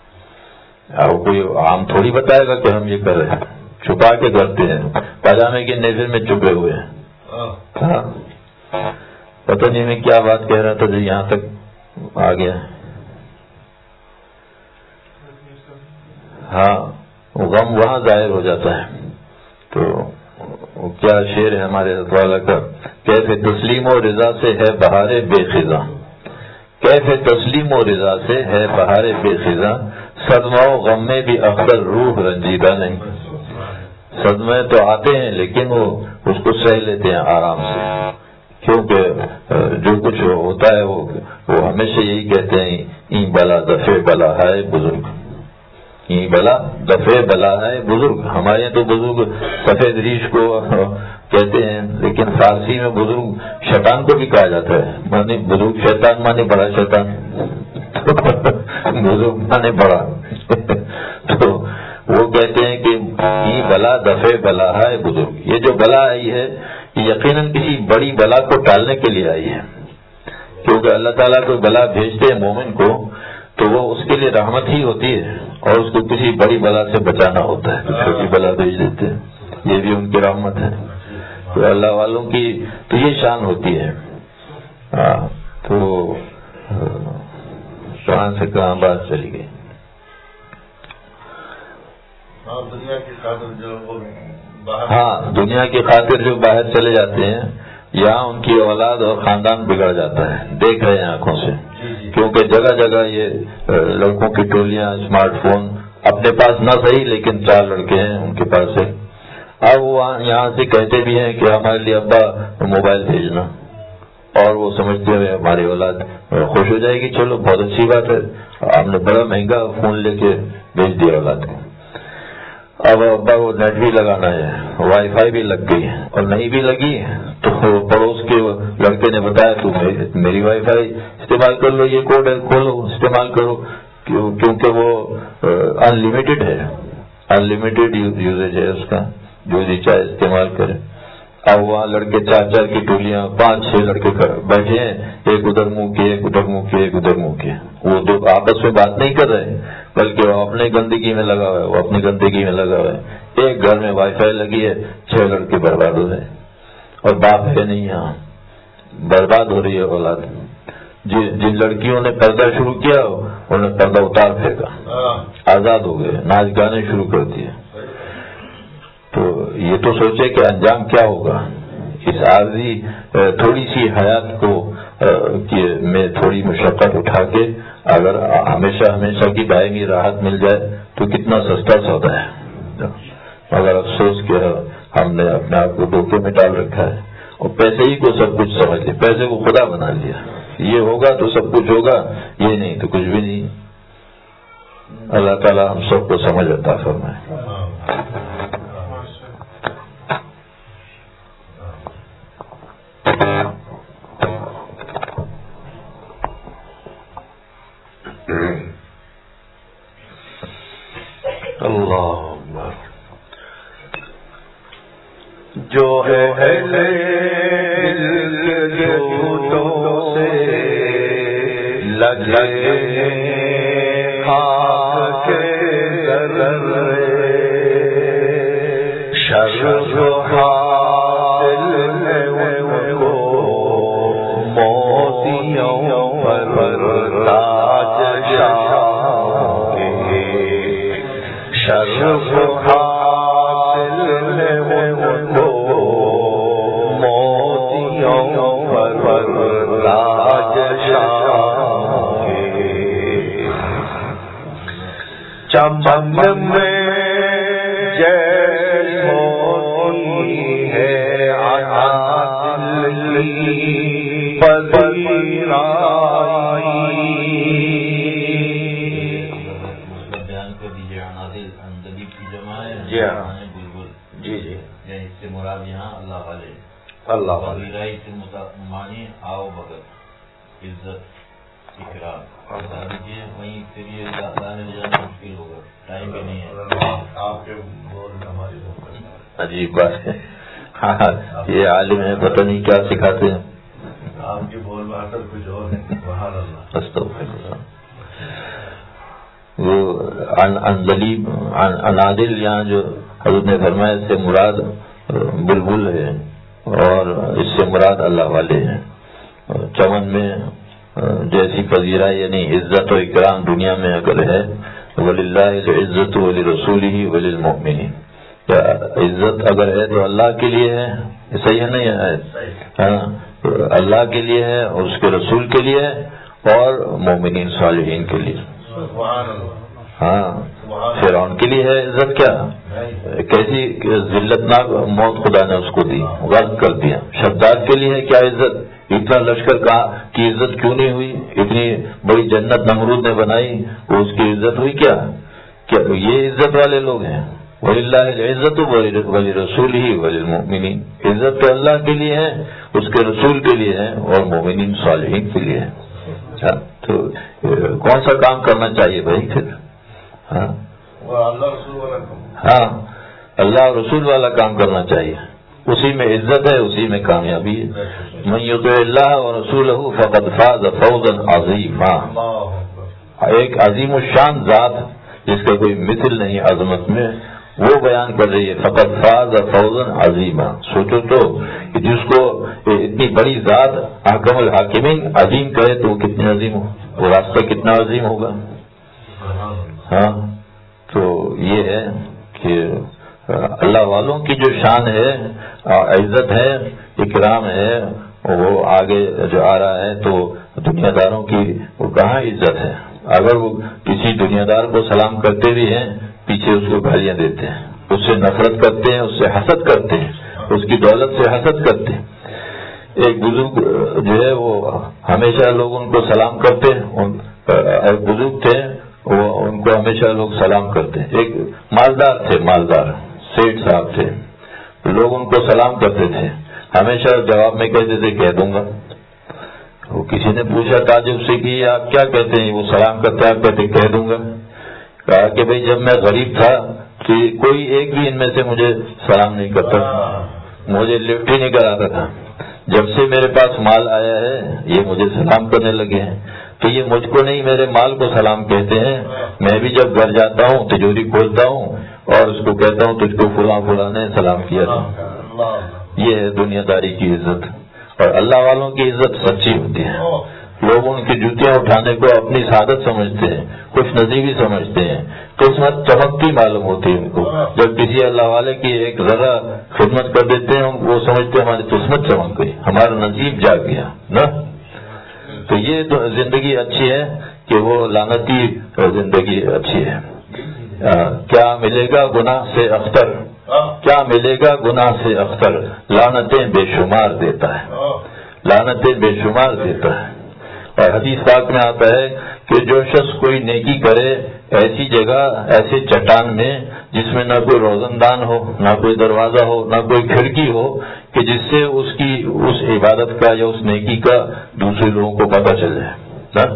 D: اور کوئی عام تھوڑی بتائے گا کہ ہم یہ کر رہے ہیں، چھپا کے کرتے ہیں، پاجامے کے نیزے میں چھپے ہوئے ہیں۔ ہاں پتہ نہیں میں کیا بات کہہ رہا تھا جو یہاں تک آ گیا۔ ہاں غم وہاں ظاہر ہو جاتا ہے۔ تو کیا شعر ہے ہمارے والا کا، کیف تسلیم و رضا سے ہے بہار بے خزاں، کیف تسلیم و رضا سے ہے بہار بے خزاں، صدمہ و غم میں بھی اختر روح رنجیدہ نہیں۔ صدمے تو آتے ہیں لیکن وہ اس کو سہ لیتے ہیں آرام سے، کیونکہ جو کچھ ہوتا ہے وہ ہمیشہ یہی کہتے ہیں، این بلا دفع بلا ہے بزرگ، این بلا دفع بلا ہے بزرگ۔ ہمارے تو بزرگ سفید ریش کو کہتے ہیں، لیکن فارسی میں بزرگ شیطان کو بھی کہا جاتا ہے، مانے بزرگ شیطان مانے بڑا شیطان، بزرگ مانے بڑا۔ تو وہ کہتے ہیں کہ یہ بلا دفع بلا ہے بزرگ، یہ جو بلا آئی ہے یقیناً کسی بڑی بلا کو ٹالنے کے لیے آئی ہے، کیونکہ اللہ تعالیٰ کو بلا بھیجتے ہیں مومن کو تو وہ اس کے لیے رحمت ہی ہوتی ہے، اور اس کو کسی بڑی بلا سے بچانا ہوتا ہے، چھوٹی بلا بھیج دیتے ہیں، یہ بھی ان کی رحمت ہے۔ تو اللہ والوں کی تو یہ شان ہوتی ہے۔ تو کہاں سے کہاں بات چلی گئی؟
C: دنیا کی خاطر جو
D: ہاں دنیا کی خاطر جو باہر چلے جاتے ہیں، یہاں ان کی اولاد اور خاندان بگڑ جاتا ہے، دیکھ رہے ہیں آنکھوں سے، کیونکہ جگہ جگہ یہ لڑکوں کی ٹولیاں، اسمارٹ فون اپنے پاس نہ صحیح لیکن 4 لڑکے ہیں ان کے پاس ہے، اب وہ یہاں سے کہتے بھی ہیں کہ ہمارے لیے ابا موبائل بھیجنا، اور وہ سمجھتے ہوئے ہماری اولاد خوش ہو جائے گی، چلو بہت اچھی بات ہے، آپ نے بڑا مہنگا فون لے کے بھیج دیا اولاد کو۔ اب ابا وہ نیٹ بھی لگانا ہے، وائی فائی بھی لگ گئی، اور نہیں بھی لگی تو پڑوس کے لڑکے نے بتایا تو میری وائی فائی استعمال کر لو، یہ کوڈ ہے کھولو استعمال کرو، کیونکہ وہ ان لمیٹڈ ہے، ان لمیٹڈ یوزیج ہے اس کا، جو جی چاہے استعمال کرے۔ اب وہاں لڑکے 4 کی ٹولیاں 5-6 لڑکے بیٹھے ہیں، ایک ادھر منہ کیے، ایک ادھر منہ کیے، ایک ادھر منہ کیے، وہ تو آپس میں بات نہیں کر رہے، بلکہ وہ اپنے گندگی میں لگا ہوا ہے، وہ اپنی گندگی میں لگا ہوا ہے۔ ایک گھر میں وائی فائی لگی ہے، 6 لڑکے برباد ہو رہے ہیں، اور باپ ہے نہیں یہاں، برباد ہو رہی ہے اولاد۔ جن لڑکیوں نے پردہ شروع کیا انہوں نے پردہ اتار پھینکا، آزاد ہو گئے، ناچ گانے شروع کر دیے۔ تو یہ تو سوچے کہ انجام کیا ہوگا اس عارضی تھوڑی سی حیات کو میں تھوڑی مشقت اٹھا کے اگر ہمیشہ کی دائمی راحت مل جائے تو کتنا سستا سودا ہے، مگر افسوس کہ ہم نے اپنے آپ کو دھوکے میں ڈال رکھا ہے اور پیسے ہی کو سب کچھ سمجھ لیا، پیسے کو خدا بنا لیا، یہ ہوگا تو سب کچھ ہوگا، یہ نہیں تو کچھ بھی نہیں۔ اللہ تعالی ہم سب کو سمجھ عطا فرمائے۔
C: اللہ جو ہے جھوٹوں سے لگے خاک ذرے شرح حاصل ہے ان کو موتیوں پر تاج شاہ کے شرف حاصل ہے ان کو موتیوں پر تاج شاہ کے چمن میں جیسے ہوتی ہے عادل پذیرائی جی ہاں
A: بلبل
C: جی جی
A: یعنی اس سے مراد یہاں اللہ والے،
C: اللہ
A: وغیرائی سے معنی آؤ بغت عزت اکرام دیجیے، وہیں سے بھی اللہ نے جانا مشکل ہوگا، ٹائم بھی نہیں ہے۔ آپ کے بول ہماری
D: عجیب بات ہے، ہاں یہ عالم ہے، پتہ نہیں کیا سکھاتے ہیں،
A: آپ کی بول بات کچھ اور ہے۔ سبحان اللہ۔
D: استغفر اللہ۔ وہ انادل یہاں جو حضرت نے فرمایا اس سے مراد بلبل ہے اور اس سے مراد اللہ والے ہیں۔ چمن میں جیسی پذیرا یعنی عزت و اکرام دنیا میں اگر ہے، وَلِلَّهِ الْعِزَّةُ وَلِرَسُولِهِ وَلِلْمُؤْمِنِينَ، کیا عزت اگر ہے تو اللہ کے لیے ہے، صحیح ہے نہیں ہے، اللہ کے لیے ہے اور اس کے رسول کے لیے ہے اور مومنین صالحین کے لیے۔ ہاں فرعون کے لیے ہے عزت، کیا کیسی ذلت ناک موت خدا نے اس کو دی، غرق کر دیا۔ شداد کے لیے ہے کیا عزت، اتنا لشکر کی عزت کیوں نہیں ہوئی، اتنی بڑی جنت نمرود نے بنائی، وہ اس کی عزت ہوئی کیا یہ عزت والے لوگ ہیں۔ وَلِلَّهِ الْعِزَّةُ وَلِرَسُولِهِ وَلِلْمُؤْمِنِينَ، عزت تو اللہ کے لیے ہے، اس کے رسول کے لیے ہے اور مومنین صالحین کے لیے ہے۔ تو کون سا کام کرنا چاہیے بھائی پھر؟ ہاں اللہ اور رسول والا کام کرنا چاہیے، اسی میں عزت ہے، اسی میں کامیابی ہے۔ من یطع اللہ ورسولہ فقد فاز فوزا عظیما، ایک عظیم الشان ذات جس کا کوئی مثل نہیں عظمت میں، وہ بیان کر رہی ہے فقد فاز فوزا عظیما۔ سوچو تو جس کو اتنی بڑی ذات احکم الحاکمین عظیم کہے تو وہ کتنے عظیم ہو، وہ راستہ کتنا عظیم ہوگا۔ ہاں تو یہ ہے کہ اللہ والوں کی جو شان ہے، عزت ہے، اکرام ہے، وہ آگے جو آ رہا ہے تو دنیا داروں کی وہ کہاں عزت ہے۔ اگر وہ کسی دنیا دار کو سلام کرتے بھی ہیں پیچھے اس کو گالیاں دیتے ہیں، اس سے نفرت کرتے ہیں، اس سے حسد کرتے ہیں، اس کی دولت سے حسد کرتے ہیں۔ ایک بزرگ جو ہے وہ ہمیشہ لوگ ان کو سلام کرتے ہیں، ایک بزرگ تھے وہ ان کو ہمیشہ لوگ سلام کرتے ہیں، ایک مالدار تھے، مالدار سیٹھ صاحب تھے، لوگ ان کو سلام کرتے تھے، ہمیشہ جواب میں کہتے تھے کہہ دوں گا۔ وہ کسی نے پوچھا تعجب سے کہ آپ کیا کہتے ہیں، وہ سلام کرتے آپ کہتے کہہ دوں گا۔ کہا کہ بھئی جب میں غریب تھا تو کوئی ایک بھی ان میں سے مجھے سلام نہیں کرتا، مجھے لفٹ ہی نہیں کراتا تھا، جب سے میرے پاس مال آیا ہے یہ مجھے سلام کرنے لگے ہیں۔ کہ یہ مجھ کو نہیں میرے مال کو سلام کہتے ہیں. میں بھی جب گھر جاتا ہوں تجوری کھولتا ہوں اور اس کو کہتا ہوں تجھ کو فلاں فلاں نے سلام کیا تھا. یہ ہے دنیا داری کی عزت. اور اللہ والوں کی عزت سچی ہوتی ہے. لوگ ان کی جوتیاں اٹھانے کو اپنی سعادت سمجھتے ہیں, خوش نصیبی سمجھتے ہیں. قسمت چمکتی معلوم ہوتی ہے ان کو. جب کسی اللہ والے کی ایک ذرا خدمت کر دیتے ہیں وہ سمجھتے ہیں ہماری قسمت چمک گئی, ہمارا نصیب جاگ گیا نا. تو یہ تو زندگی اچھی ہے کہ وہ لعنتی زندگی اچھی ہے. کیا ملے گا گناہ سے اختر, کیا ملے گا گناہ سے اختر, لعنتیں بے شمار دیتا ہے, لعنتیں بے شمار دیتا ہے. اور حدیث پاک میں آتا ہے کہ جو شخص کوئی نیکی کرے ایسی جگہ, ایسے چٹان میں جس میں نہ کوئی روزن دان ہو, نہ کوئی دروازہ ہو, نہ کوئی کھڑکی ہو, کہ جس سے اس کی اس عبادت کا یا اس نیکی کا دوسرے لوگوں کو پتہ چل جائے.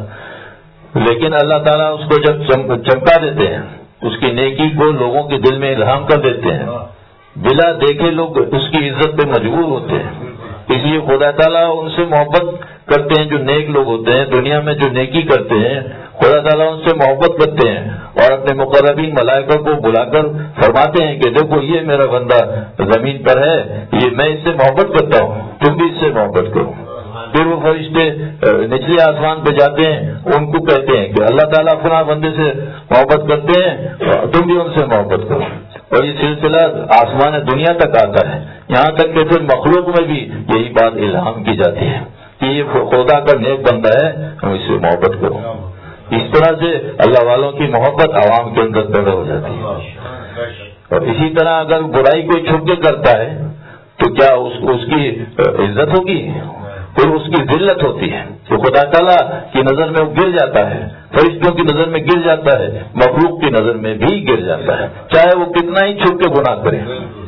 D: لیکن اللہ تعالیٰ اس کو جب چمکا دیتے ہیں, اس کی نیکی کو لوگوں کے دل میں الہام کر دیتے ہیں, بلا دیکھے لوگ اس کی عزت پہ مجبور ہوتے ہیں. اس لیے خدا تعالیٰ ان سے محبت کرتے ہیں جو نیک لوگ ہوتے ہیں. دنیا میں جو نیکی کرتے ہیں خدا تعالیٰ ان سے محبت کرتے ہیں اور اپنے مقربین ملائکہ کو بلا کر فرماتے ہیں کہ دیکھو یہ میرا بندہ زمین پر ہے, یہ میں اس سے محبت کرتا ہوں, تم بھی اس سے محبت کرو. پھر وہ فرشتے نچلے آسمان پہ جاتے ہیں, ان کو کہتے ہیں کہ اللہ تعالیٰ فلاں بندے سے محبت کرتے ہیں, تم بھی ان سے محبت کرو. اور یہ سلسلہ آسمان دنیا تک آتا ہے, یہاں تک کہ پھر مخلوق میں بھی یہی بات الہام کی جاتی ہے کہ یہ خدا کا نیک بندہ ہے, ہم اس سے محبت کرو. اس طرح سے اللہ والوں کی محبت عوام کے اندر پیدا ہو جاتی ہے. اور اسی طرح اگر برائی کوئی چھپ کے کرتا ہے تو کیا اس کی عزت ہوگی؟ پھر اس کی ذلت ہوتی ہے. تو خدا تعالیٰ کی نظر میں وہ گر جاتا ہے, فرشتوں کی نظر میں گر جاتا ہے, مخلوق کی نظر میں بھی گر جاتا ہے, چاہے وہ کتنا ہی چھپ کے گناہ کرے.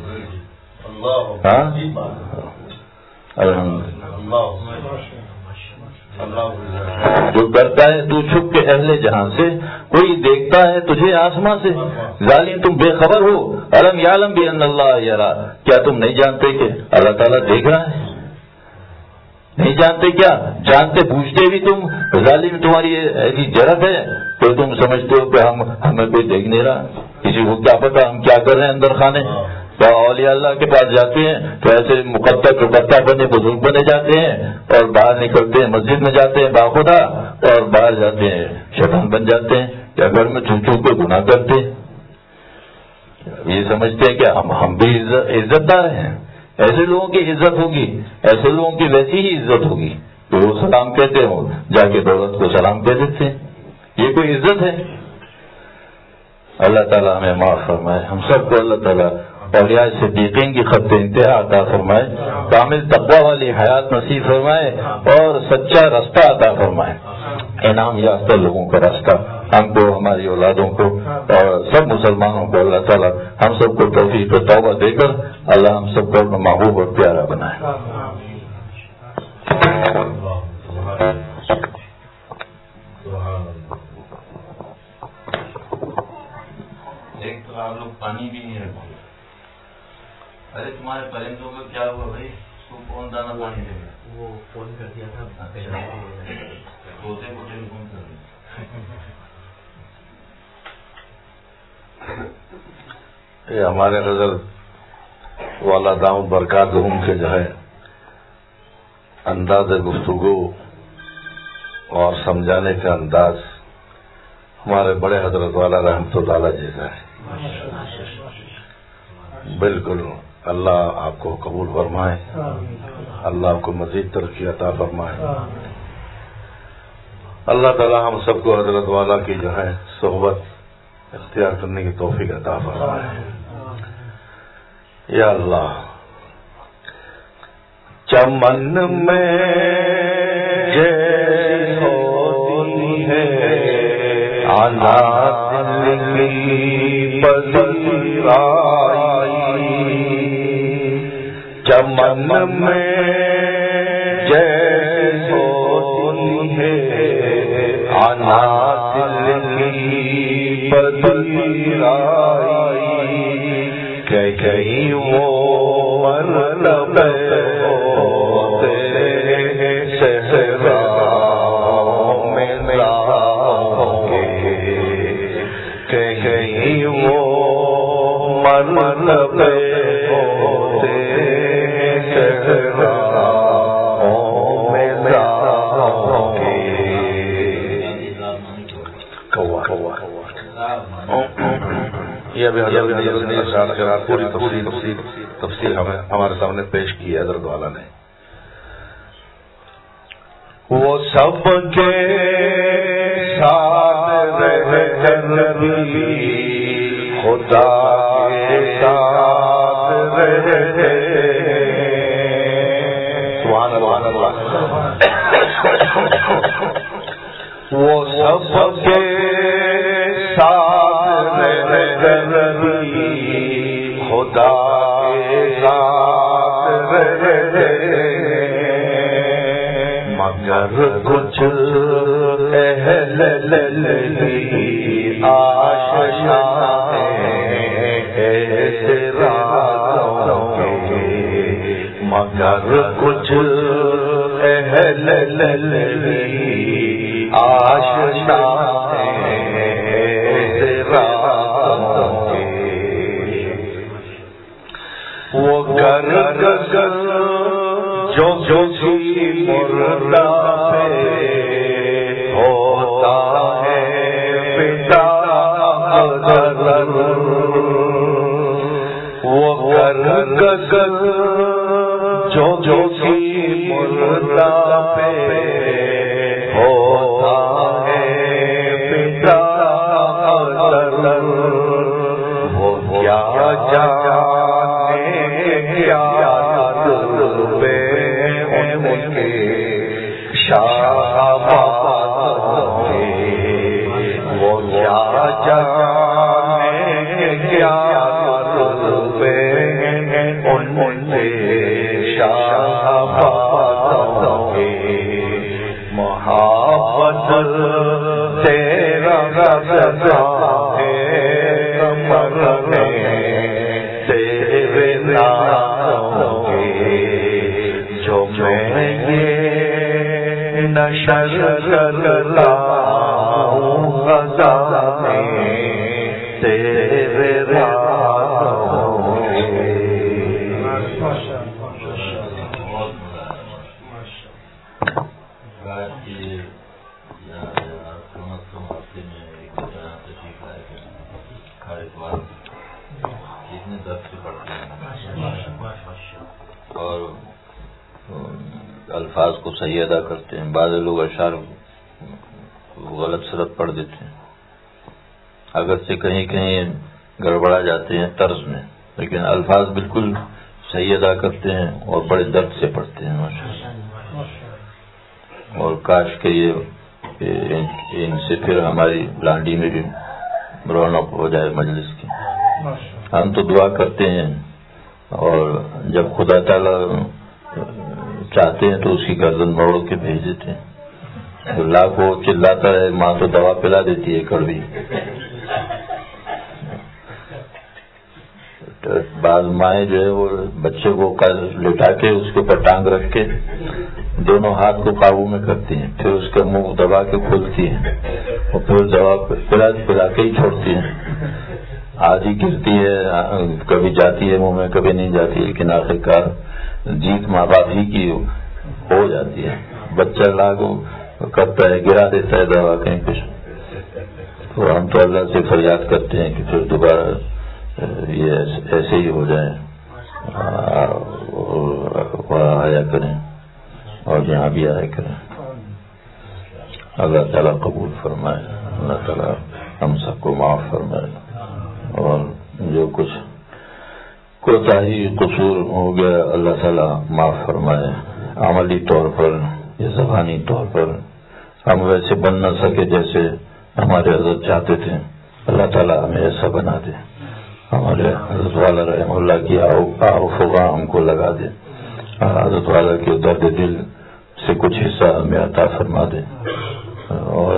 D: جو کرتا ہے تو چھپ کے اہل جہاں سے, کوئی دیکھتا ہے تجھے آسمان سے. ظالم تم بے خبر ہو, الم یعلم بان اللہ یرا, کیا تم نہیں جانتے کہ اللہ تعالیٰ دیکھ رہا ہے؟ نہیں جانتے کیا؟ جانتے پوچھتے بھی تم. ظالم تمہاری ایسی جرت ہے تو تم سمجھتے ہو کہ ہمیں کوئی دیکھ نہیں رہا, کسی کو کیا پتا ہم کیا کر رہے ہیں اندر خانے. تو اولیاء اللہ کے پاس جاتے ہیں تو ایسے مقدس بنے بزرگ بنے جاتے ہیں, اور باہر نکلتے ہیں مسجد میں جاتے ہیں باخدا, اور باہر جاتے ہیں شیطان بن جاتے ہیں, کیا گھر میں چھو چھو کے گناہ کرتے ہیں. یہ سمجھتے ہیں کہ ہم بھی عزت دار ہیں. ایسے لوگوں کی عزت ہوگی, ایسے لوگوں کی ویسی ہی عزت ہوگی کہ وہ سلام کہتے ہوں, جا کے دولت کو سلام کہہ دیتے ہیں. یہ کوئی عزت ہے؟ اللہ تعالیٰ ہمیں معاف فرمائے, ہم سب کو اللہ تعالیٰ اولیاء صدیقین کی خط انتہا عطا فرمائے, کامل تقوی والی حیات نصیب فرمائے, اور سچا راستہ عطا فرمائے, انعام یافتہ لوگوں کا راستہ ہم کو, ہماری اولادوں کو, اور سب مسلمانوں کو اللہ تعالیٰ ہم سب کو توفیق و توبہ دے کر اللہ ہم سب کو اپنا محبوب اور پیارا بنائے.
A: ایک تو آپ لوگ پانی بھی نہیں رکھتے. ارے تمہارے پرندوں کا کیا ہوا بھائی؟ اس کو کون دانا پانی دے گا؟
B: وہ فون کر دیا تھا
A: طوطے کو ٹیلیفون کر دیا.
C: یہ ہمارے نظر والا دامت برکاتہم کے جو ہے انداز گفتگو اور سمجھانے کا انداز ہمارے بڑے حضرت والا رحمت اللہ علیہ جیسا ہے. بالکل اللہ آپ کو قبول فرمائے, اللہ آپ کو مزید ترقی عطا فرمائے. اللہ تعالی ہم سب کو حضرت والا کی جو ہے صحبت اختیار کرنے کی توفیق عطا فرمائے. یا اللہ, چمن میں جیسی ہوتی ہے آنا دل کی پذیرائی, چمن میں جیسی ہوتی ہے آنا دل کی پذیرائی, کہیں وہ مرتبہ ہوتے صحراؤں میں پوری تفصیل ہمارے سامنے پیش کی ہے حضرت والا نے. وہ سب کے ساتھ رہ بھی خدا کے ساتھ رہے. سبحان اللہ. وہ سب کے ساتھ رہ بھی خدا کے ساتھ رہے. مگر کچھ اہل آشنا ایسے راتوں کے. مگر کچھ اہل آشنا ایسے راتوں کے. وہ گر جو مردہ پہ ہوتا ہے پتا قدر. وہ گر جو مردہ پہ ہوتا ہے پتا قدر. وہ کیا جانے کیا وہ کیا جانے کیا ان شہبازوں کے. محبت تیرا رضا ہے کمر میں تیرے ناموں کے. جو میں یہ نشر کرتا ہوں غزہ میں تیرے راتوں کے.
D: اور الفاظ کو صحیح ادا کرتے ہیں. بعض لوگ اشعار غلط سرت پڑھ دیتے ہیں، اگرچہ کہیں کہیں گڑبڑا جاتے ہیں طرز میں، لیکن الفاظ بالکل صحیح ادا کرتے ہیں اور بڑے درد سے پڑھتے ہیں ماشاءاللہ. اور کاش کہ یہ ان سے پھر ہماری لانڈی میں بھی رونق ہو جائے مجلس کی. ہم تو دعا کرتے ہیں اور جب خدا تعالیٰ چاہتے ہیں تو اس کی گردن موڑ کے بھیج دیتے ہیں. لاکھوں چلاتا ہے، ماں تو دوا پلا دیتی ہے کڑوی. بعض مائیں جو ہے وہ بچے کو لٹا کے اس کے اوپر ٹانگ رکھ کے دونوں ہاتھ کو قابو میں کرتی ہیں، پھر اس کا منہ دبا کے کھولتی ہیں اور پھر دوا پلا کے ہی چھوڑتی ہیں. آدھی گرتی ہے، کبھی جاتی ہے منہ میں کبھی نہیں جاتی، لیکن آخرکار جیت ماں باپ ہی کی ہو جاتی ہے. بچہ لاگو کرتا ہے، گرا دیتا ہے دوا کہیں کچھ. تو ہم تو اللہ سے فریاد کرتے ہیں کہ پھر دوبارہ یہ ایسے ہی ہو جائے، وہاں آیا کریں اور جہاں بھی آیا کریں. اللہ تعالیٰ قبول فرمائے، اللہ تعالیٰ ہم سب کو معاف فرمائے، اور جو کچھ کوتاہی قصور ہو گیا اللہ تعالیٰ معاف فرمائے. عملی طور پر یا زبانی طور پر ہم ویسے بن نہ سکے جیسے ہمارے حضرت چاہتے تھے، اللہ تعالیٰ ہمیں ایسا بنا دے. ہمارے حضرت والا رحمہ اللہ کی فغاں ہم کو لگا دے، حضرت والا کے درد دل سے کچھ حصہ ہمیں عطا فرما دے، اور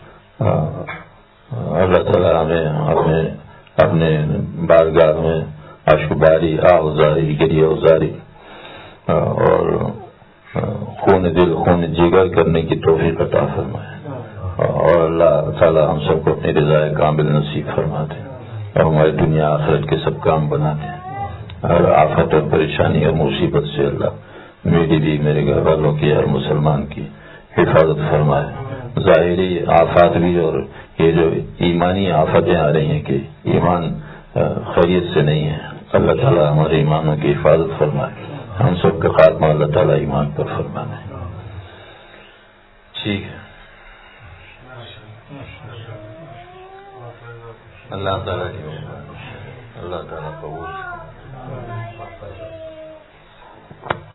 D: اللہ تعالیٰ ہمیں اپنے بارگاہ میں اشک باری آہوزاری گریہ اوزاری اور خون دل خون جگر کرنے کی توفیق عطا فرمائے، اور اللہ تعالیٰ ہم سب کو اپنی رضا کامل نصیب فرما دے اور ہماری دنیا آخرت کے سب کام بنا دے. ہر آفت اور پریشانی اور مصیبت سے اللہ میری بھی میرے گھر والوں کی ہر مسلمان کی حفاظت فرمائے. ظاہری آفات بھی اور یہ جو ایمانی آفتیں آ رہی ہیں کہ ایمان خیریت سے نہیں ہے، اللہ تعالیٰ ہمارے ایمانوں کی حفاظت فرمائے. ہم سب کا خاتمہ اللہ تعالیٰ ایمان پر فرمائے. ٹھیک ہے، اللہ تعالیٰ کی مہربانی، اللہ تعالیٰ قبول.